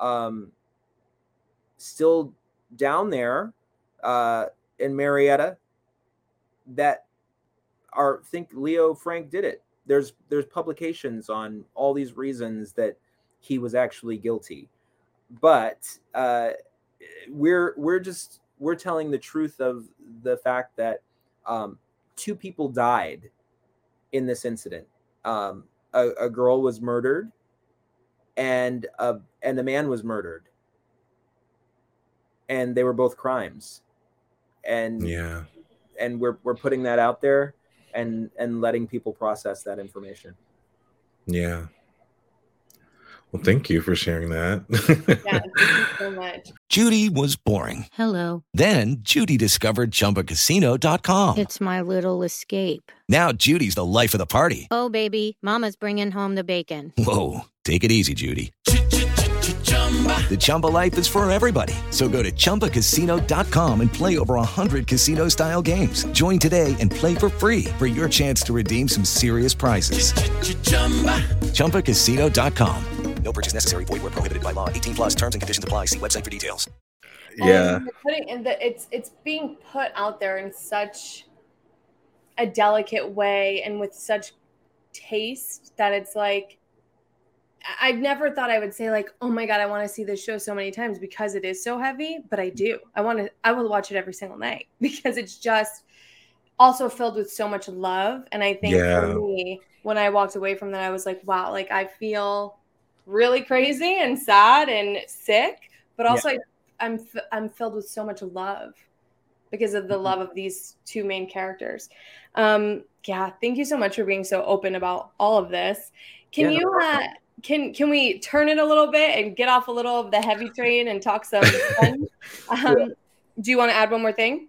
still down there in Marietta that think Leo Frank did it. There's publications on all these reasons that he was actually guilty, but we're telling the truth of the fact that 2 people died in this incident. A girl was murdered, and a man was murdered, and they were both crimes. And we're putting that out there and letting people process that information. Yeah. Well, thank you for sharing that. Yeah, thank you so much. Judy was boring. Hello. Then Judy discovered ChumbaCasino.com. It's my little escape. Now Judy's the life of the party. Oh, baby, mama's bringing home the bacon. Whoa, take it easy, Judy. The Chumba life is for everybody. So go to ChumbaCasino.com and play over 100 casino-style games. Join today and play for free for your chance to redeem some serious prizes. ChumbaCasino.com. No purchase necessary. Void where prohibited by law. 18+ terms and conditions apply. See website for details. Yeah. It's being put out there in such a delicate way and with such taste that it's like, I've never thought I would say like, oh my God, I want to see this show so many times because it is so heavy, but I do. I will watch it every single night because it's just also filled with so much love. And I think for me, when I walked away from that, I was like, wow, like I feel really crazy and sad and sick, but also I'm filled with so much love because of the love of these two main characters. Thank you so much for being so open about all of this. Can can we turn it a little bit and get off a little of the heavy train and talk some fun? Do you want to add one more thing?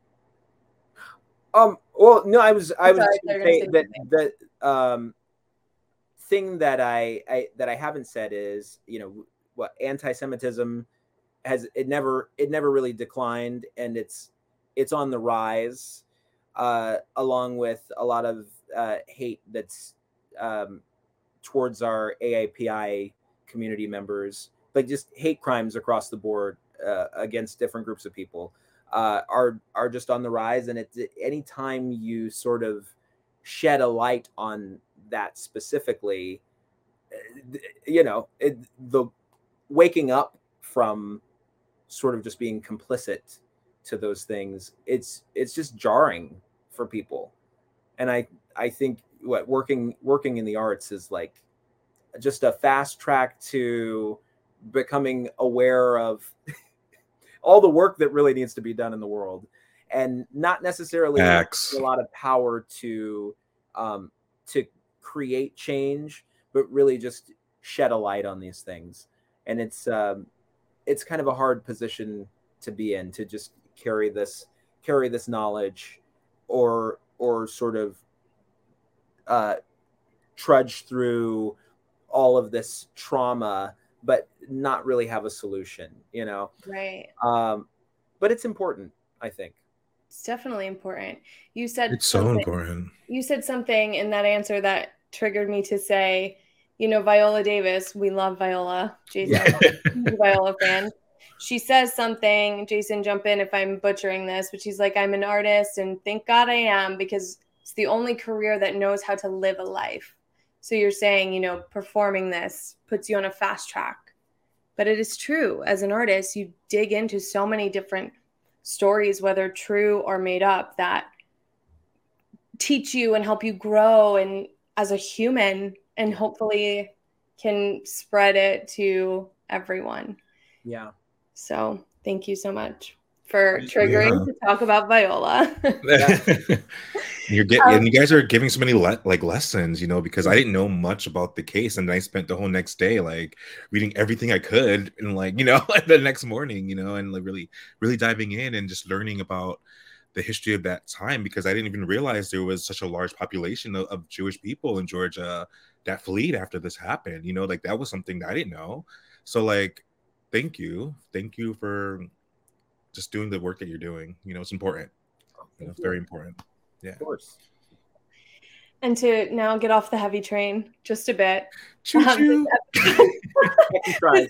Well, no, I was going to say that thing that I haven't said is, you know, what anti-Semitism it never really declined, and it's on the rise, along with a lot of hate that's towards our AAPI community members, like just hate crimes across the board against different groups of people are just on the rise. And it's anytime you sort of shed a light on that specifically, you know, the waking up from sort of just being complicit to those things, it's just jarring for people. And I think working in the arts is like just a fast track to becoming aware of all the work that really needs to be done in the world, and not necessarily a lot of power to create change, but really just shed a light on these things. And it's kind of a hard position to be in, to just carry this knowledge or sort of trudge through all of this trauma, but not really have a solution, you know? Right. But it's important, I think. It's definitely important. You said it's so important. You said something in that answer that triggered me to say, you know, Viola Davis, we love Viola. Jason, he's a Viola fan. She says something, Jason, jump in if I'm butchering this, but she's like, I'm an artist, and thank God I am, because it's the only career that knows how to live a life. So you're saying, you know, performing this puts you on a fast track. But it is true. As an artist, you dig into so many different stories, whether true or made up, that teach you and help you grow and as a human, and hopefully can spread it to everyone. Yeah. So thank you so much for triggering to talk about Viola. And you guys are giving so many lessons, you know, because I didn't know much about the case, and I spent the whole next day like reading everything I could, and like, you know, like the next morning, you know, and like really diving in and just learning about the history of that time, because I didn't even realize there was such a large population of Jewish people in Georgia that fled after this happened. You know, like that was something that I didn't know. So like, thank you for just doing the work that you're doing. You know, it's important. You know, it's very important. Yeah. Of course. And to now get off the heavy train just a bit. Second try.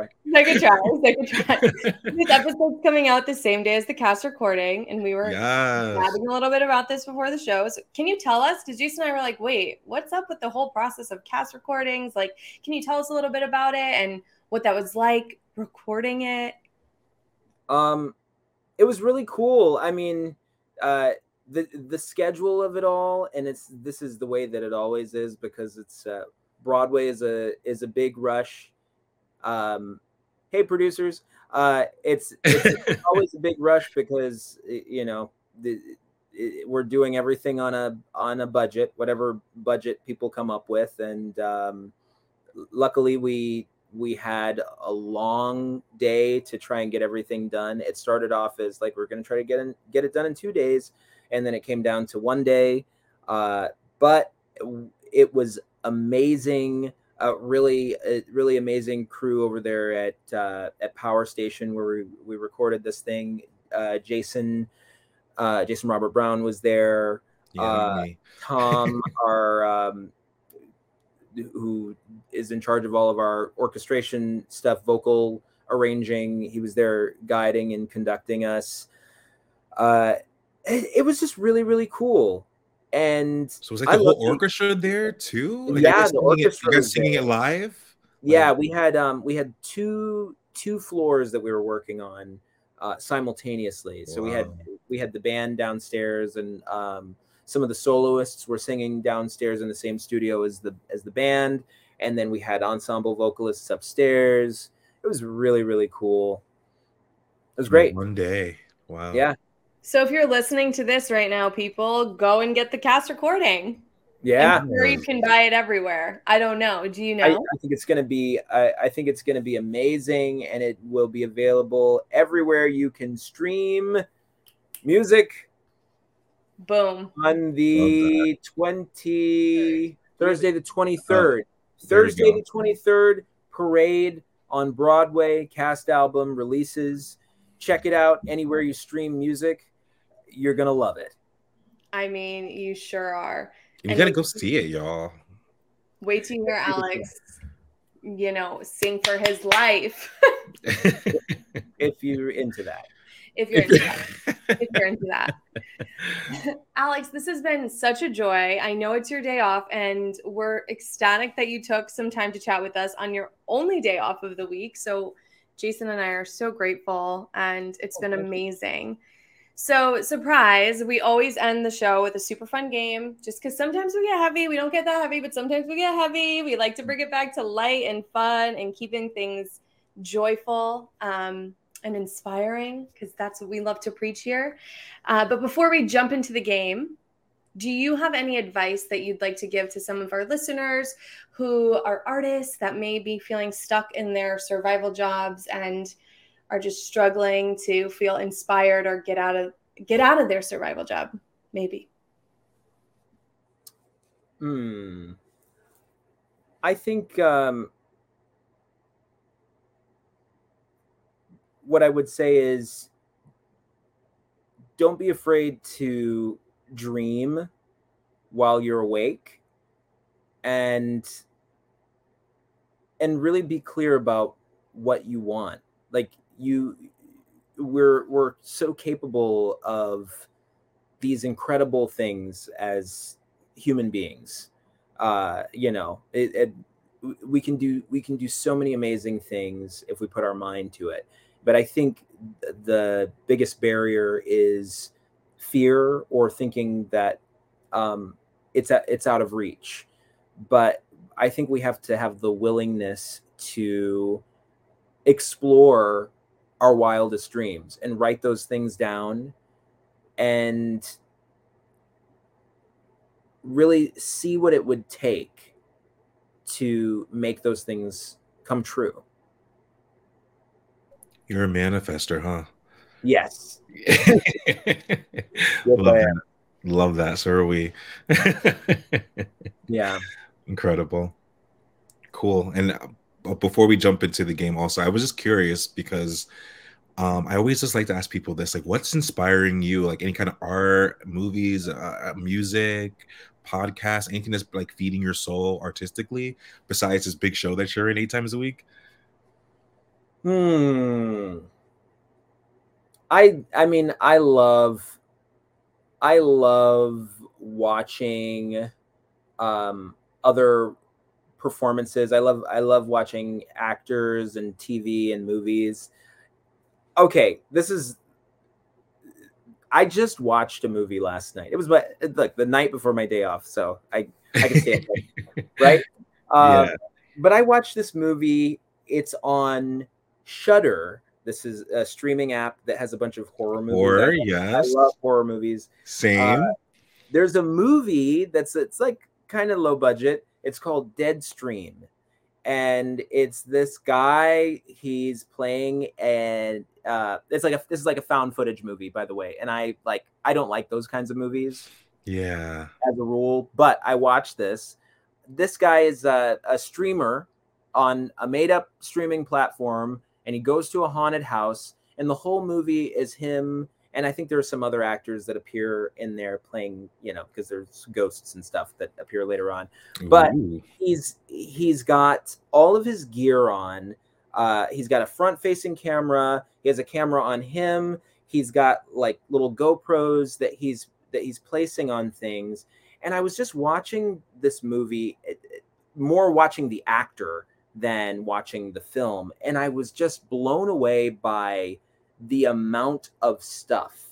This episode's coming out the same day as the cast recording, and we were chatting a little bit about this before the show. So can you tell us, because Jason and I were like, wait, what's up with the whole process of cast recordings? Like, can you tell us a little bit about it and what that was like recording it? It was really cool. I mean, the schedule of it all, and this is the way that it always is, because it's Broadway is a big rush. Hey producers, it's always a big rush because, you know, we're doing everything on a budget, whatever budget people come up with, and luckily we had a long day to try and get everything done. It started off as like, we're going to try to get it done in 2 days. And then it came down to 1 day. But it was amazing. Really amazing crew over there at Power Station, where we recorded this thing. Jason Robert Brown was there. Tom, our, who is in charge of all of our orchestration stuff, vocal arranging. He was there guiding and conducting us. It was just really, really cool. And so it was like the whole orchestra there too? Like, yeah, the orchestra. You guys singing it live? Yeah, we had two floors that we were working on simultaneously. So we had we had the band downstairs, and some of the soloists were singing downstairs in the same studio as the band, and then we had ensemble vocalists upstairs. It was really, really cool. It was great. One day. Wow. Yeah. So if you're listening to this right now, people, go and get the cast recording. Yeah. I'm sure you can buy it everywhere. I don't know. Do you know? I think it's going to be I think it's going to be amazing, and it will be available everywhere you can stream music. Boom. On the Thursday the 23rd. Thursday the 23rd, Parade on Broadway, cast album releases. Check it out anywhere you stream music. You're going to love it. I mean, you sure are. You got to go see it, y'all. Wait till you hear Alex, sing for his life. If you're into that. If you're into that. Alex, this has been such a joy. I know it's your day off, and we're ecstatic that you took some time to chat with us on your only day off of the week. So Jason and I are so grateful, and it's been amazing. So, surprise, we always end the show with a super fun game, just because sometimes we get heavy. We don't get that heavy, but sometimes we get heavy. We like to bring it back to light and fun and keeping things joyful and inspiring, because that's what we love to preach here. But before we jump into the game, do you have any advice that you'd like to give to some of our listeners who are artists that may be feeling stuck in their survival jobs and are just struggling to feel inspired or get out of their survival job, maybe? I think what I would say is, don't be afraid to dream while you're awake, and really be clear about what you want. Like, we're so capable of these incredible things as human beings. We can do so many amazing things if we put our mind to it. But I think the biggest barrier is fear, or thinking that it's out of reach. But I think we have to have the willingness to explore our wildest dreams and write those things down and really see what it would take to make those things come true. You're a manifester, huh? Yes. Love that. So are we. Yeah. Incredible. Cool. And before we jump into the game, also, I was just curious because I always just like to ask people this, like, what's inspiring you? Like any kind of art, movies, music, podcast, anything that's like feeding your soul artistically besides this big show that you're in 8 times a week? I mean, I love watching other performances. I love watching actors and TV and movies. Okay, I just watched a movie last night. It was the night before my day off, so I can stay at home, right? Yeah. But I watched this movie. It's on Shudder. This is a streaming app that has a bunch of horror movies. Yes. I love horror movies. Same. There's a movie it's like kind of low budget. It's called Deadstream, and it's this guy. He's playing, and this is like a found footage movie, by the way. And I don't like those kinds of movies. Yeah. As a rule, but I watched this. This guy is a streamer on a made-up streaming platform, and he goes to a haunted house, and the whole movie is him. And I think there are some other actors that appear in there playing, because there's ghosts and stuff that appear later on. But he's got all of his gear on. He's got a front-facing camera. He has a camera on him. He's got like little GoPros that he's placing on things. And I was just watching this movie, more watching the actor than watching the film. And I was just blown away by the amount of stuff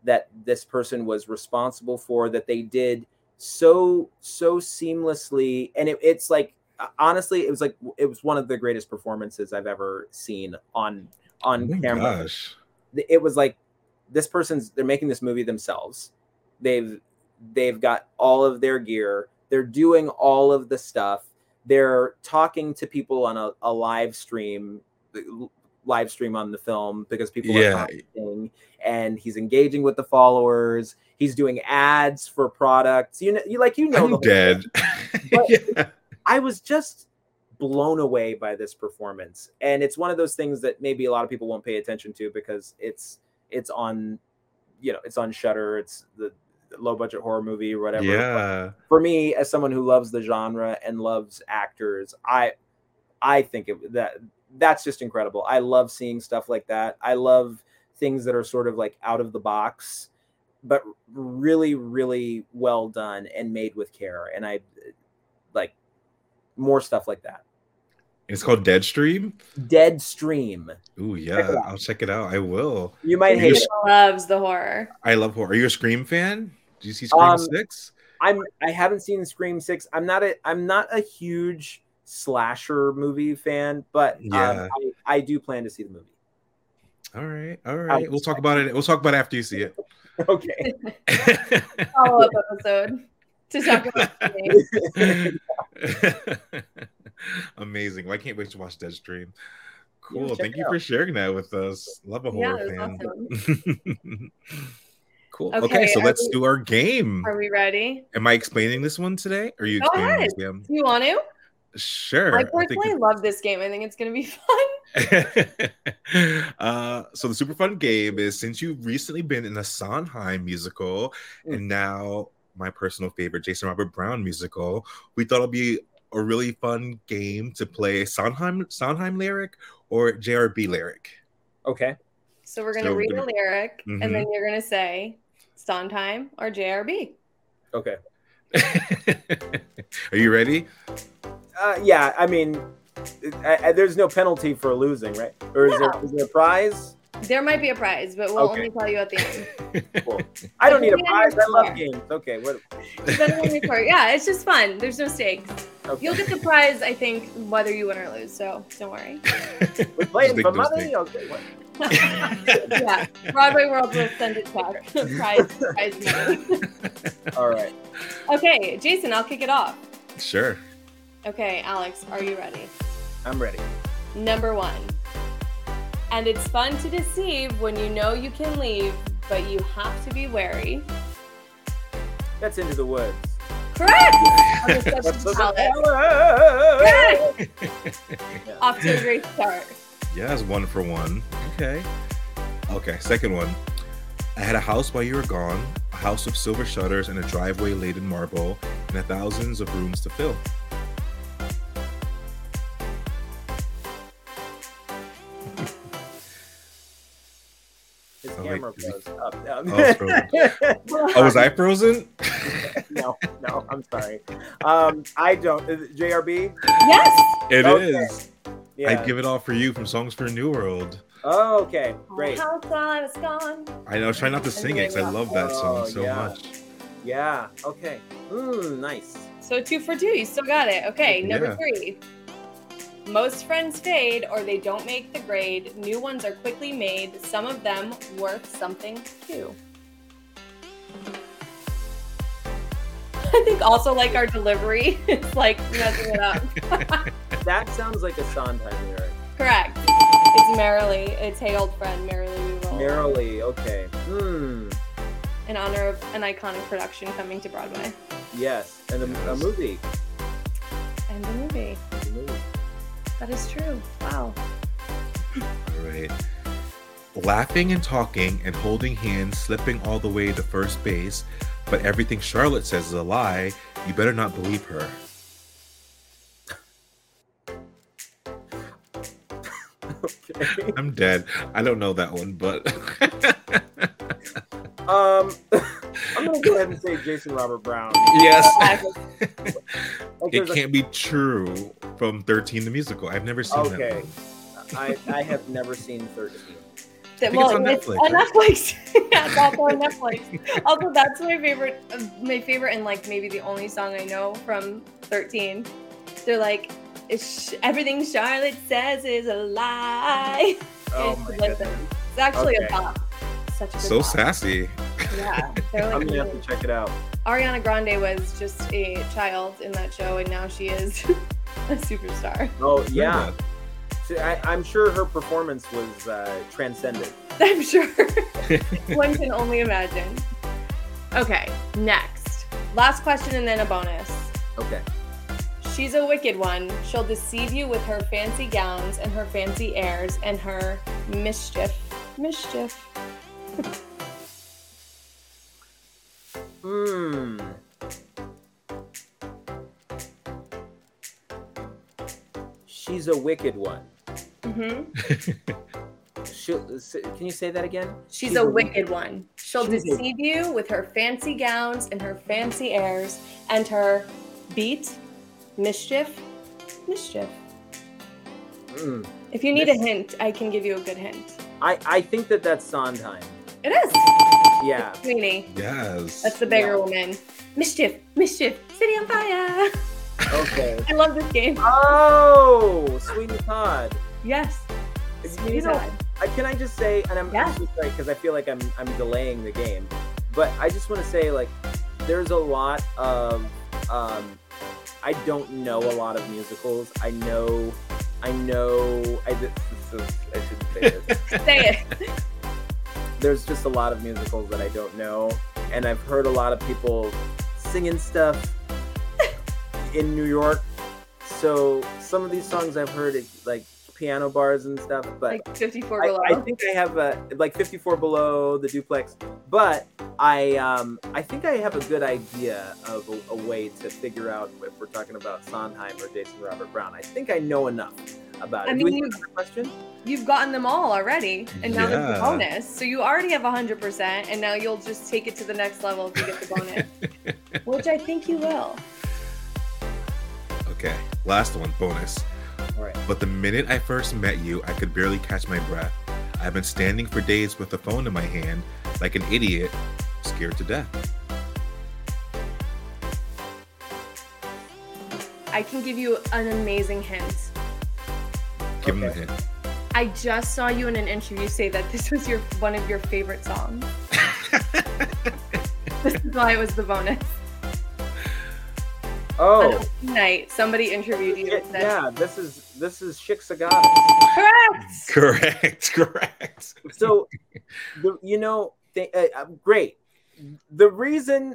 that this person was responsible for, that they did so seamlessly. And it's like, honestly, it was one of the greatest performances I've ever seen on camera. Gosh. It was like, they're making this movie themselves. They've got all of their gear. They're doing all of the stuff. They're talking to people on a live stream on the film because people are commenting, and he's engaging with the followers. He's doing ads for products. I'm dead. But I was just blown away by this performance, and it's one of those things that maybe a lot of people won't pay attention to because it's on, it's on Shudder. It's the low budget horror movie or whatever. Yeah. But for me, as someone who loves the genre and loves actors, I think that's just incredible. I love seeing stuff like that. I love things that are sort of like out of the box, but really, really well done and made with care. And I like more stuff like that. It's called Deadstream? Deadstream. Ooh, yeah. I'll check it out. I will. You might hate it. Loves the horror. I love horror. Are you a Scream fan? Do you see Scream 6? I haven't seen Scream 6. I'm not a huge slasher movie fan, but I do plan to see the movie. All right. We'll talk about it. We'll talk about it after you see it. Okay. Follow-up episode to talk about it. Amazing. Well, I can't wait to watch Deadstream. Cool. Thank you for sharing that with us. Love a horror fan. Awesome. Cool. Okay, so let's do our game. Are we ready? Am I explaining this one today? Or are you Go explaining ahead. this game? Do you want to? Sure. I personally love this game. I think it's going to be fun. So the super fun game is, since you've recently been in a Sondheim musical and now my personal favorite Jason Robert Brown musical, we thought it'd be a really fun game to play Sondheim lyric or JRB lyric. Okay. So we're going to read a lyric and then you're going to say Sondheim or JRB. Okay. Are you ready? Yeah, I mean, there's no penalty for losing, right? Or is there a prize? There might be a prize, but we'll only tell you at the end. Cool. I don't need a prize. I love games. Okay. What? Yeah, it's just fun. There's no stakes. Okay. You'll get the prize, I think, whether you win or lose. So don't worry. We're playing for money. Okay. What? Yeah, Broadway World will send it back. prize money. All right. Okay, Jason, I'll kick it off. Sure. Okay, Alex, are you ready? I'm ready. Number 1. And it's fun to deceive when you know you can leave, but you have to be wary. That's Into the Woods. Correct! Yes. Off to a great start. Yes, 1 for 1. Okay, second one. I had a house while you were gone, a house with silver shutters and a driveway laid in marble, and thousands of rooms to fill. His camera froze up. Oh, was I frozen? No, I'm sorry. I don't. Is it JRB? Yes! It is. Yeah. I'd give it all for you from Songs for a New World. Oh, okay. Great. House while I was gone. I know. Try not to sing it because I love that song so much. Yeah. Okay. Nice. So 2 for 2. You still got it. Okay. Number 3. Most friends fade or they don't make the grade. New ones are quickly made. Some of them worth something too. I think also like our delivery. It's like messing it up. That sounds like a Sondheim lyric. Correct. It's Merrily. It's Hey Old Friend, Merrily We Roll. Merrily, okay. In honor of an iconic production coming to Broadway. Yes, and a movie. And a movie. That is true. Wow. All right. Laughing and talking and holding hands, slipping all the way to first base, but everything Charlotte says is a lie. You better not believe her. Okay. I'm dead. I don't know that one, but I'm gonna go ahead and say Jason Robert Brown. Yes. It can't be true from 13 the musical. I've never seen that. Okay. I have never seen 13. It's on Netflix. Yeah, it's also on Netflix. Also, that's my favorite, and like maybe the only song I know from 13. They're like, everything Charlotte says is a lie. Oh my goodness. It's actually a bop. Such a good So bop. sassy. Yeah, I'm gonna have to check it out. Ariana Grande was just a child in that show, and now she is a superstar. Oh yeah. I'm sure her performance was transcendent. I'm sure. One can only imagine. Okay, next. Last question and then a bonus. Okay. She's a wicked one. She'll deceive you with her fancy gowns and her fancy airs and her mischief. She's a wicked one. Mm-hmm. Can you say that again? She's a wicked one. She'll deceive you with her fancy gowns and her fancy airs and her mischief. If you need a hint, I can give you a good hint. I think that's Sondheim. It is. Yeah. It's Sweeney. Yes. That's the beggar woman. Mischief, City on Fire. Okay. I love this game. Oh, Sweeney Todd. Yes. You know, can I just say, and I'm so sorry because I feel like I'm delaying the game, but I just want to say, like, there's a lot of I don't know a lot of musicals. I shouldn't say this. Say it. There's just a lot of musicals that I don't know, and I've heard a lot of people singing stuff in New York. So some of these songs I've heard at like piano bars and stuff, but like 54 Below. I think I have like 54 Below, the Duplex, but I think I have a good idea of a way to figure out if we're talking about Sondheim or Jason Robert Brown. I think I know enough about it. I mean, you've gotten them all already, and now there's the bonus. So you already have 100%, and now you'll just take it to the next level if you get the bonus, which I think you will. Okay, last one, bonus. All right. But the minute I first met you, I could barely catch my breath. I've been standing for days with the phone in my hand, like an idiot, scared to death. I can give you an amazing hint. Give him a hint. I just saw you in an interview say that this was one of your favorite songs. This is why it was the bonus. Oh, night somebody interviewed you. And said, yeah, this is Chicks Agata. Correct. So, great. The reason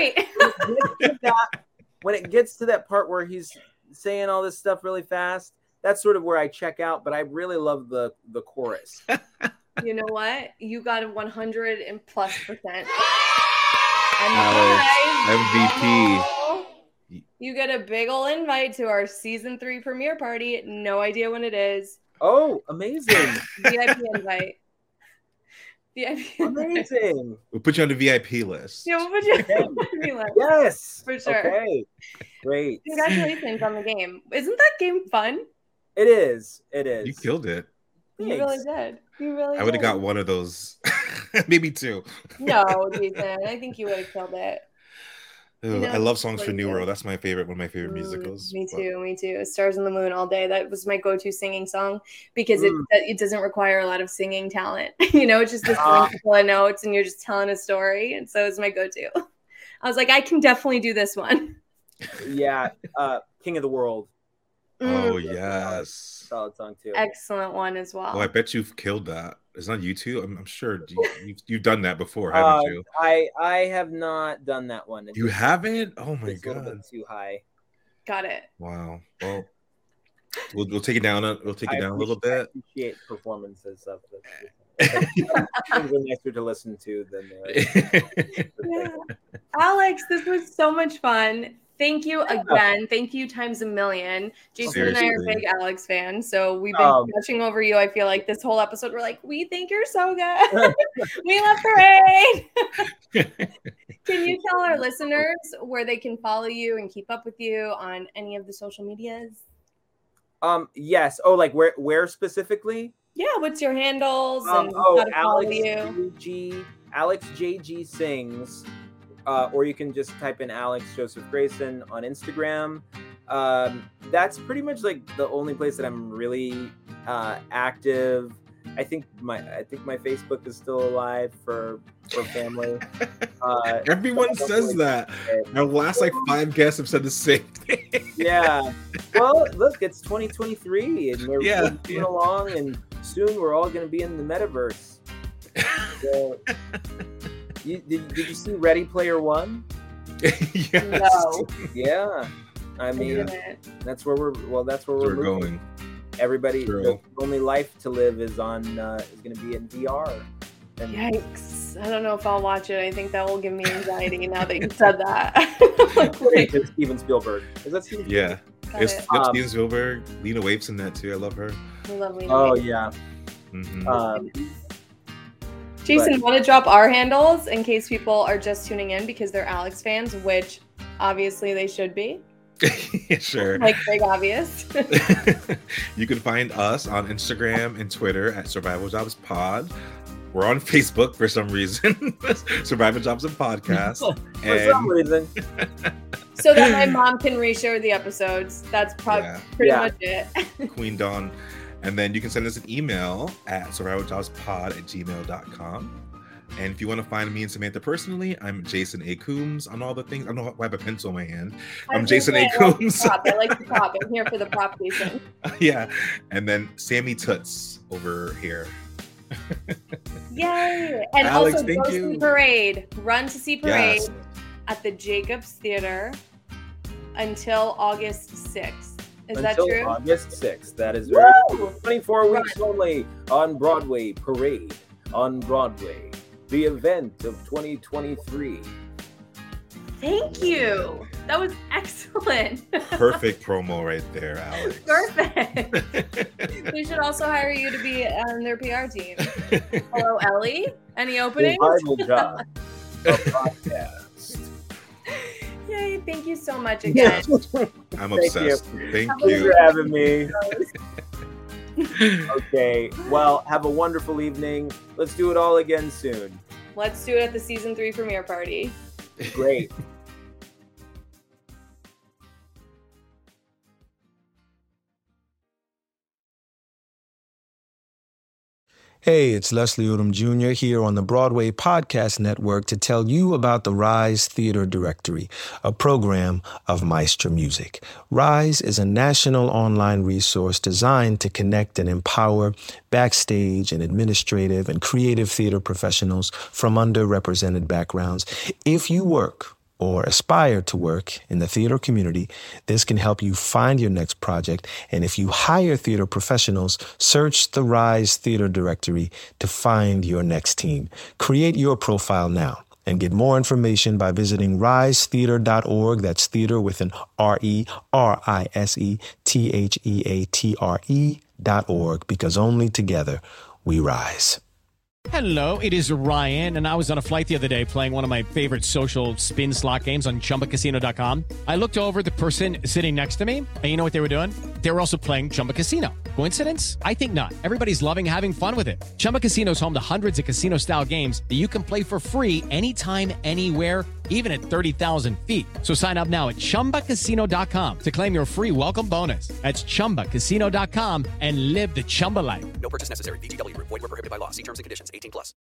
when it gets to that part where he's saying all this stuff really fast, that's sort of where I check out. But I really love the chorus. You know what? You got a 100+%. Alex, MVP. You get a big ol' invite to our season 3 premiere party. No idea when it is. Oh, amazing. VIP invite. Amazing. We'll put you on the VIP list. Yeah, we'll put you on the VIP list. Yes. For sure. Okay. Great. Congratulations on the game. Isn't that game fun? It is. You killed it. You really did. I would have got one of those. Maybe two. No, Jason. I think you would have killed it. Ooh, I love Songs for New World. That's one of my favorite musicals. Me too. Stars on the Moon all day. That was my go-to singing song because it doesn't require a lot of singing talent. It's just this couple of notes and you're just telling a story. And so it's my go-to. I was like, I can definitely do this one. Yeah. King of the World. Oh, yes. Solid song too. Excellent one as well. Oh, I bet you've killed that. It's on YouTube. I'm sure you've done that before, haven't you? I have not done that one. You haven't? Oh my god! A little bit too high. Got it. Wow. Well, we'll take it down. We'll take it down a little bit. I appreciate performances of this. Things are nicer to listen to than. Yeah. Alex, this was so much fun. Thank you again. Thank you times a million. Jason and I are big Alex fans, so we've been gushing over you. I feel like this whole episode, we're like, we think you're so good. We love Parade. Can you tell our listeners where they can follow you and keep up with you on any of the social medias? Yes. Oh, like where specifically? Yeah. What's your handles and how to follow Alex you? G Alex JG Sings, or you can just type in Alex Joseph Grayson on Instagram. That's pretty much like the only place that I'm really active. I think my Facebook is still alive for family. Everyone says that. Our last like 5 guests have said the same thing. Yeah. Well, look, it's 2023, and we're moving along, and soon we're all going to be in the metaverse. So, did you see Ready Player One? Yes. No. Yeah. I mean, that's where we're going. Everybody, True. the only life to live is going to be in VR. And Yikes. I don't know if I'll watch it. I think that will give me anxiety now that you said that. It's Steven Spielberg. Is that Steven Spielberg? Yeah. It's Steven Spielberg. Lena Waithe's in that too. I love her. I love Lena Oh, Waithe. yeah. Mm-hmm. Jason, want to drop our handles in case people are just tuning in because they're Alex fans, which obviously they should be. Sure. Like big obvious. You can find us on Instagram and Twitter at Survival Jobs Pod. We're on Facebook for some reason. Survival Jobs and Podcast. For some reason. So that my mom can reshare the episodes. That's pretty much it. Queen Dawn. And then you can send us an email at survivaljobspod@gmail.com. And if you want to find me and Samantha personally, I'm Jason A. Coombs on all the things. I don't know why I have a pencil in my hand. I'm Jason A. Coombs. I like the prop. I'm here for the prop station. Yeah. And then Sammy Toots over here. Yay! And Alex, also thank go you. see Parade. Run to see Parade Yes. at the Jacobs Theater until August 6th. Is that Until true? August 6th. That is very Woo! true. 24 weeks only on Broadway. Parade on Broadway. The event of 2023. Thank you. That was excellent. Perfect promo right there, Alex. Perfect. They should also hire you to be on their PR team. Hello, Ellie. Any openings? Survival Job. A podcast. Yay, thank you so much again. I'm Thank obsessed. you. Thank Thanks you. for having me. Okay. Well, have a wonderful evening. Let's do it all again soon. Let's do it at the season 3 premiere party. Great. Hey, it's Leslie Odom Jr. here on the Broadway Podcast Network to tell you about the Rise Theater Directory, a program of Maestro Music. Rise is a national online resource designed to connect and empower backstage and administrative and creative theater professionals from underrepresented backgrounds. If you work or aspire to work in the theater community, this can help you find your next project. And if you hire theater professionals, search the Rise Theater Directory to find your next team. Create your profile now and get more information by visiting risetheater.org. That's theater with an RERISETHEATRE.org, because only together we rise. Hello, it is Ryan, and I was on a flight the other day playing one of my favorite social spin slot games on ChumbaCasino.com. I looked over at the person sitting next to me, and you know what they were doing? They were also playing Chumba Casino. Coincidence? I think not. Everybody's loving having fun with it. Chumba Casino is home to hundreds of casino-style games that you can play for free anytime, anywhere, even at 30,000 feet. So sign up now at ChumbaCasino.com to claim your free welcome bonus. That's ChumbaCasino.com and live the Chumba life. No purchase necessary. VGW Group. Void where prohibited by law. See terms and conditions. 18+.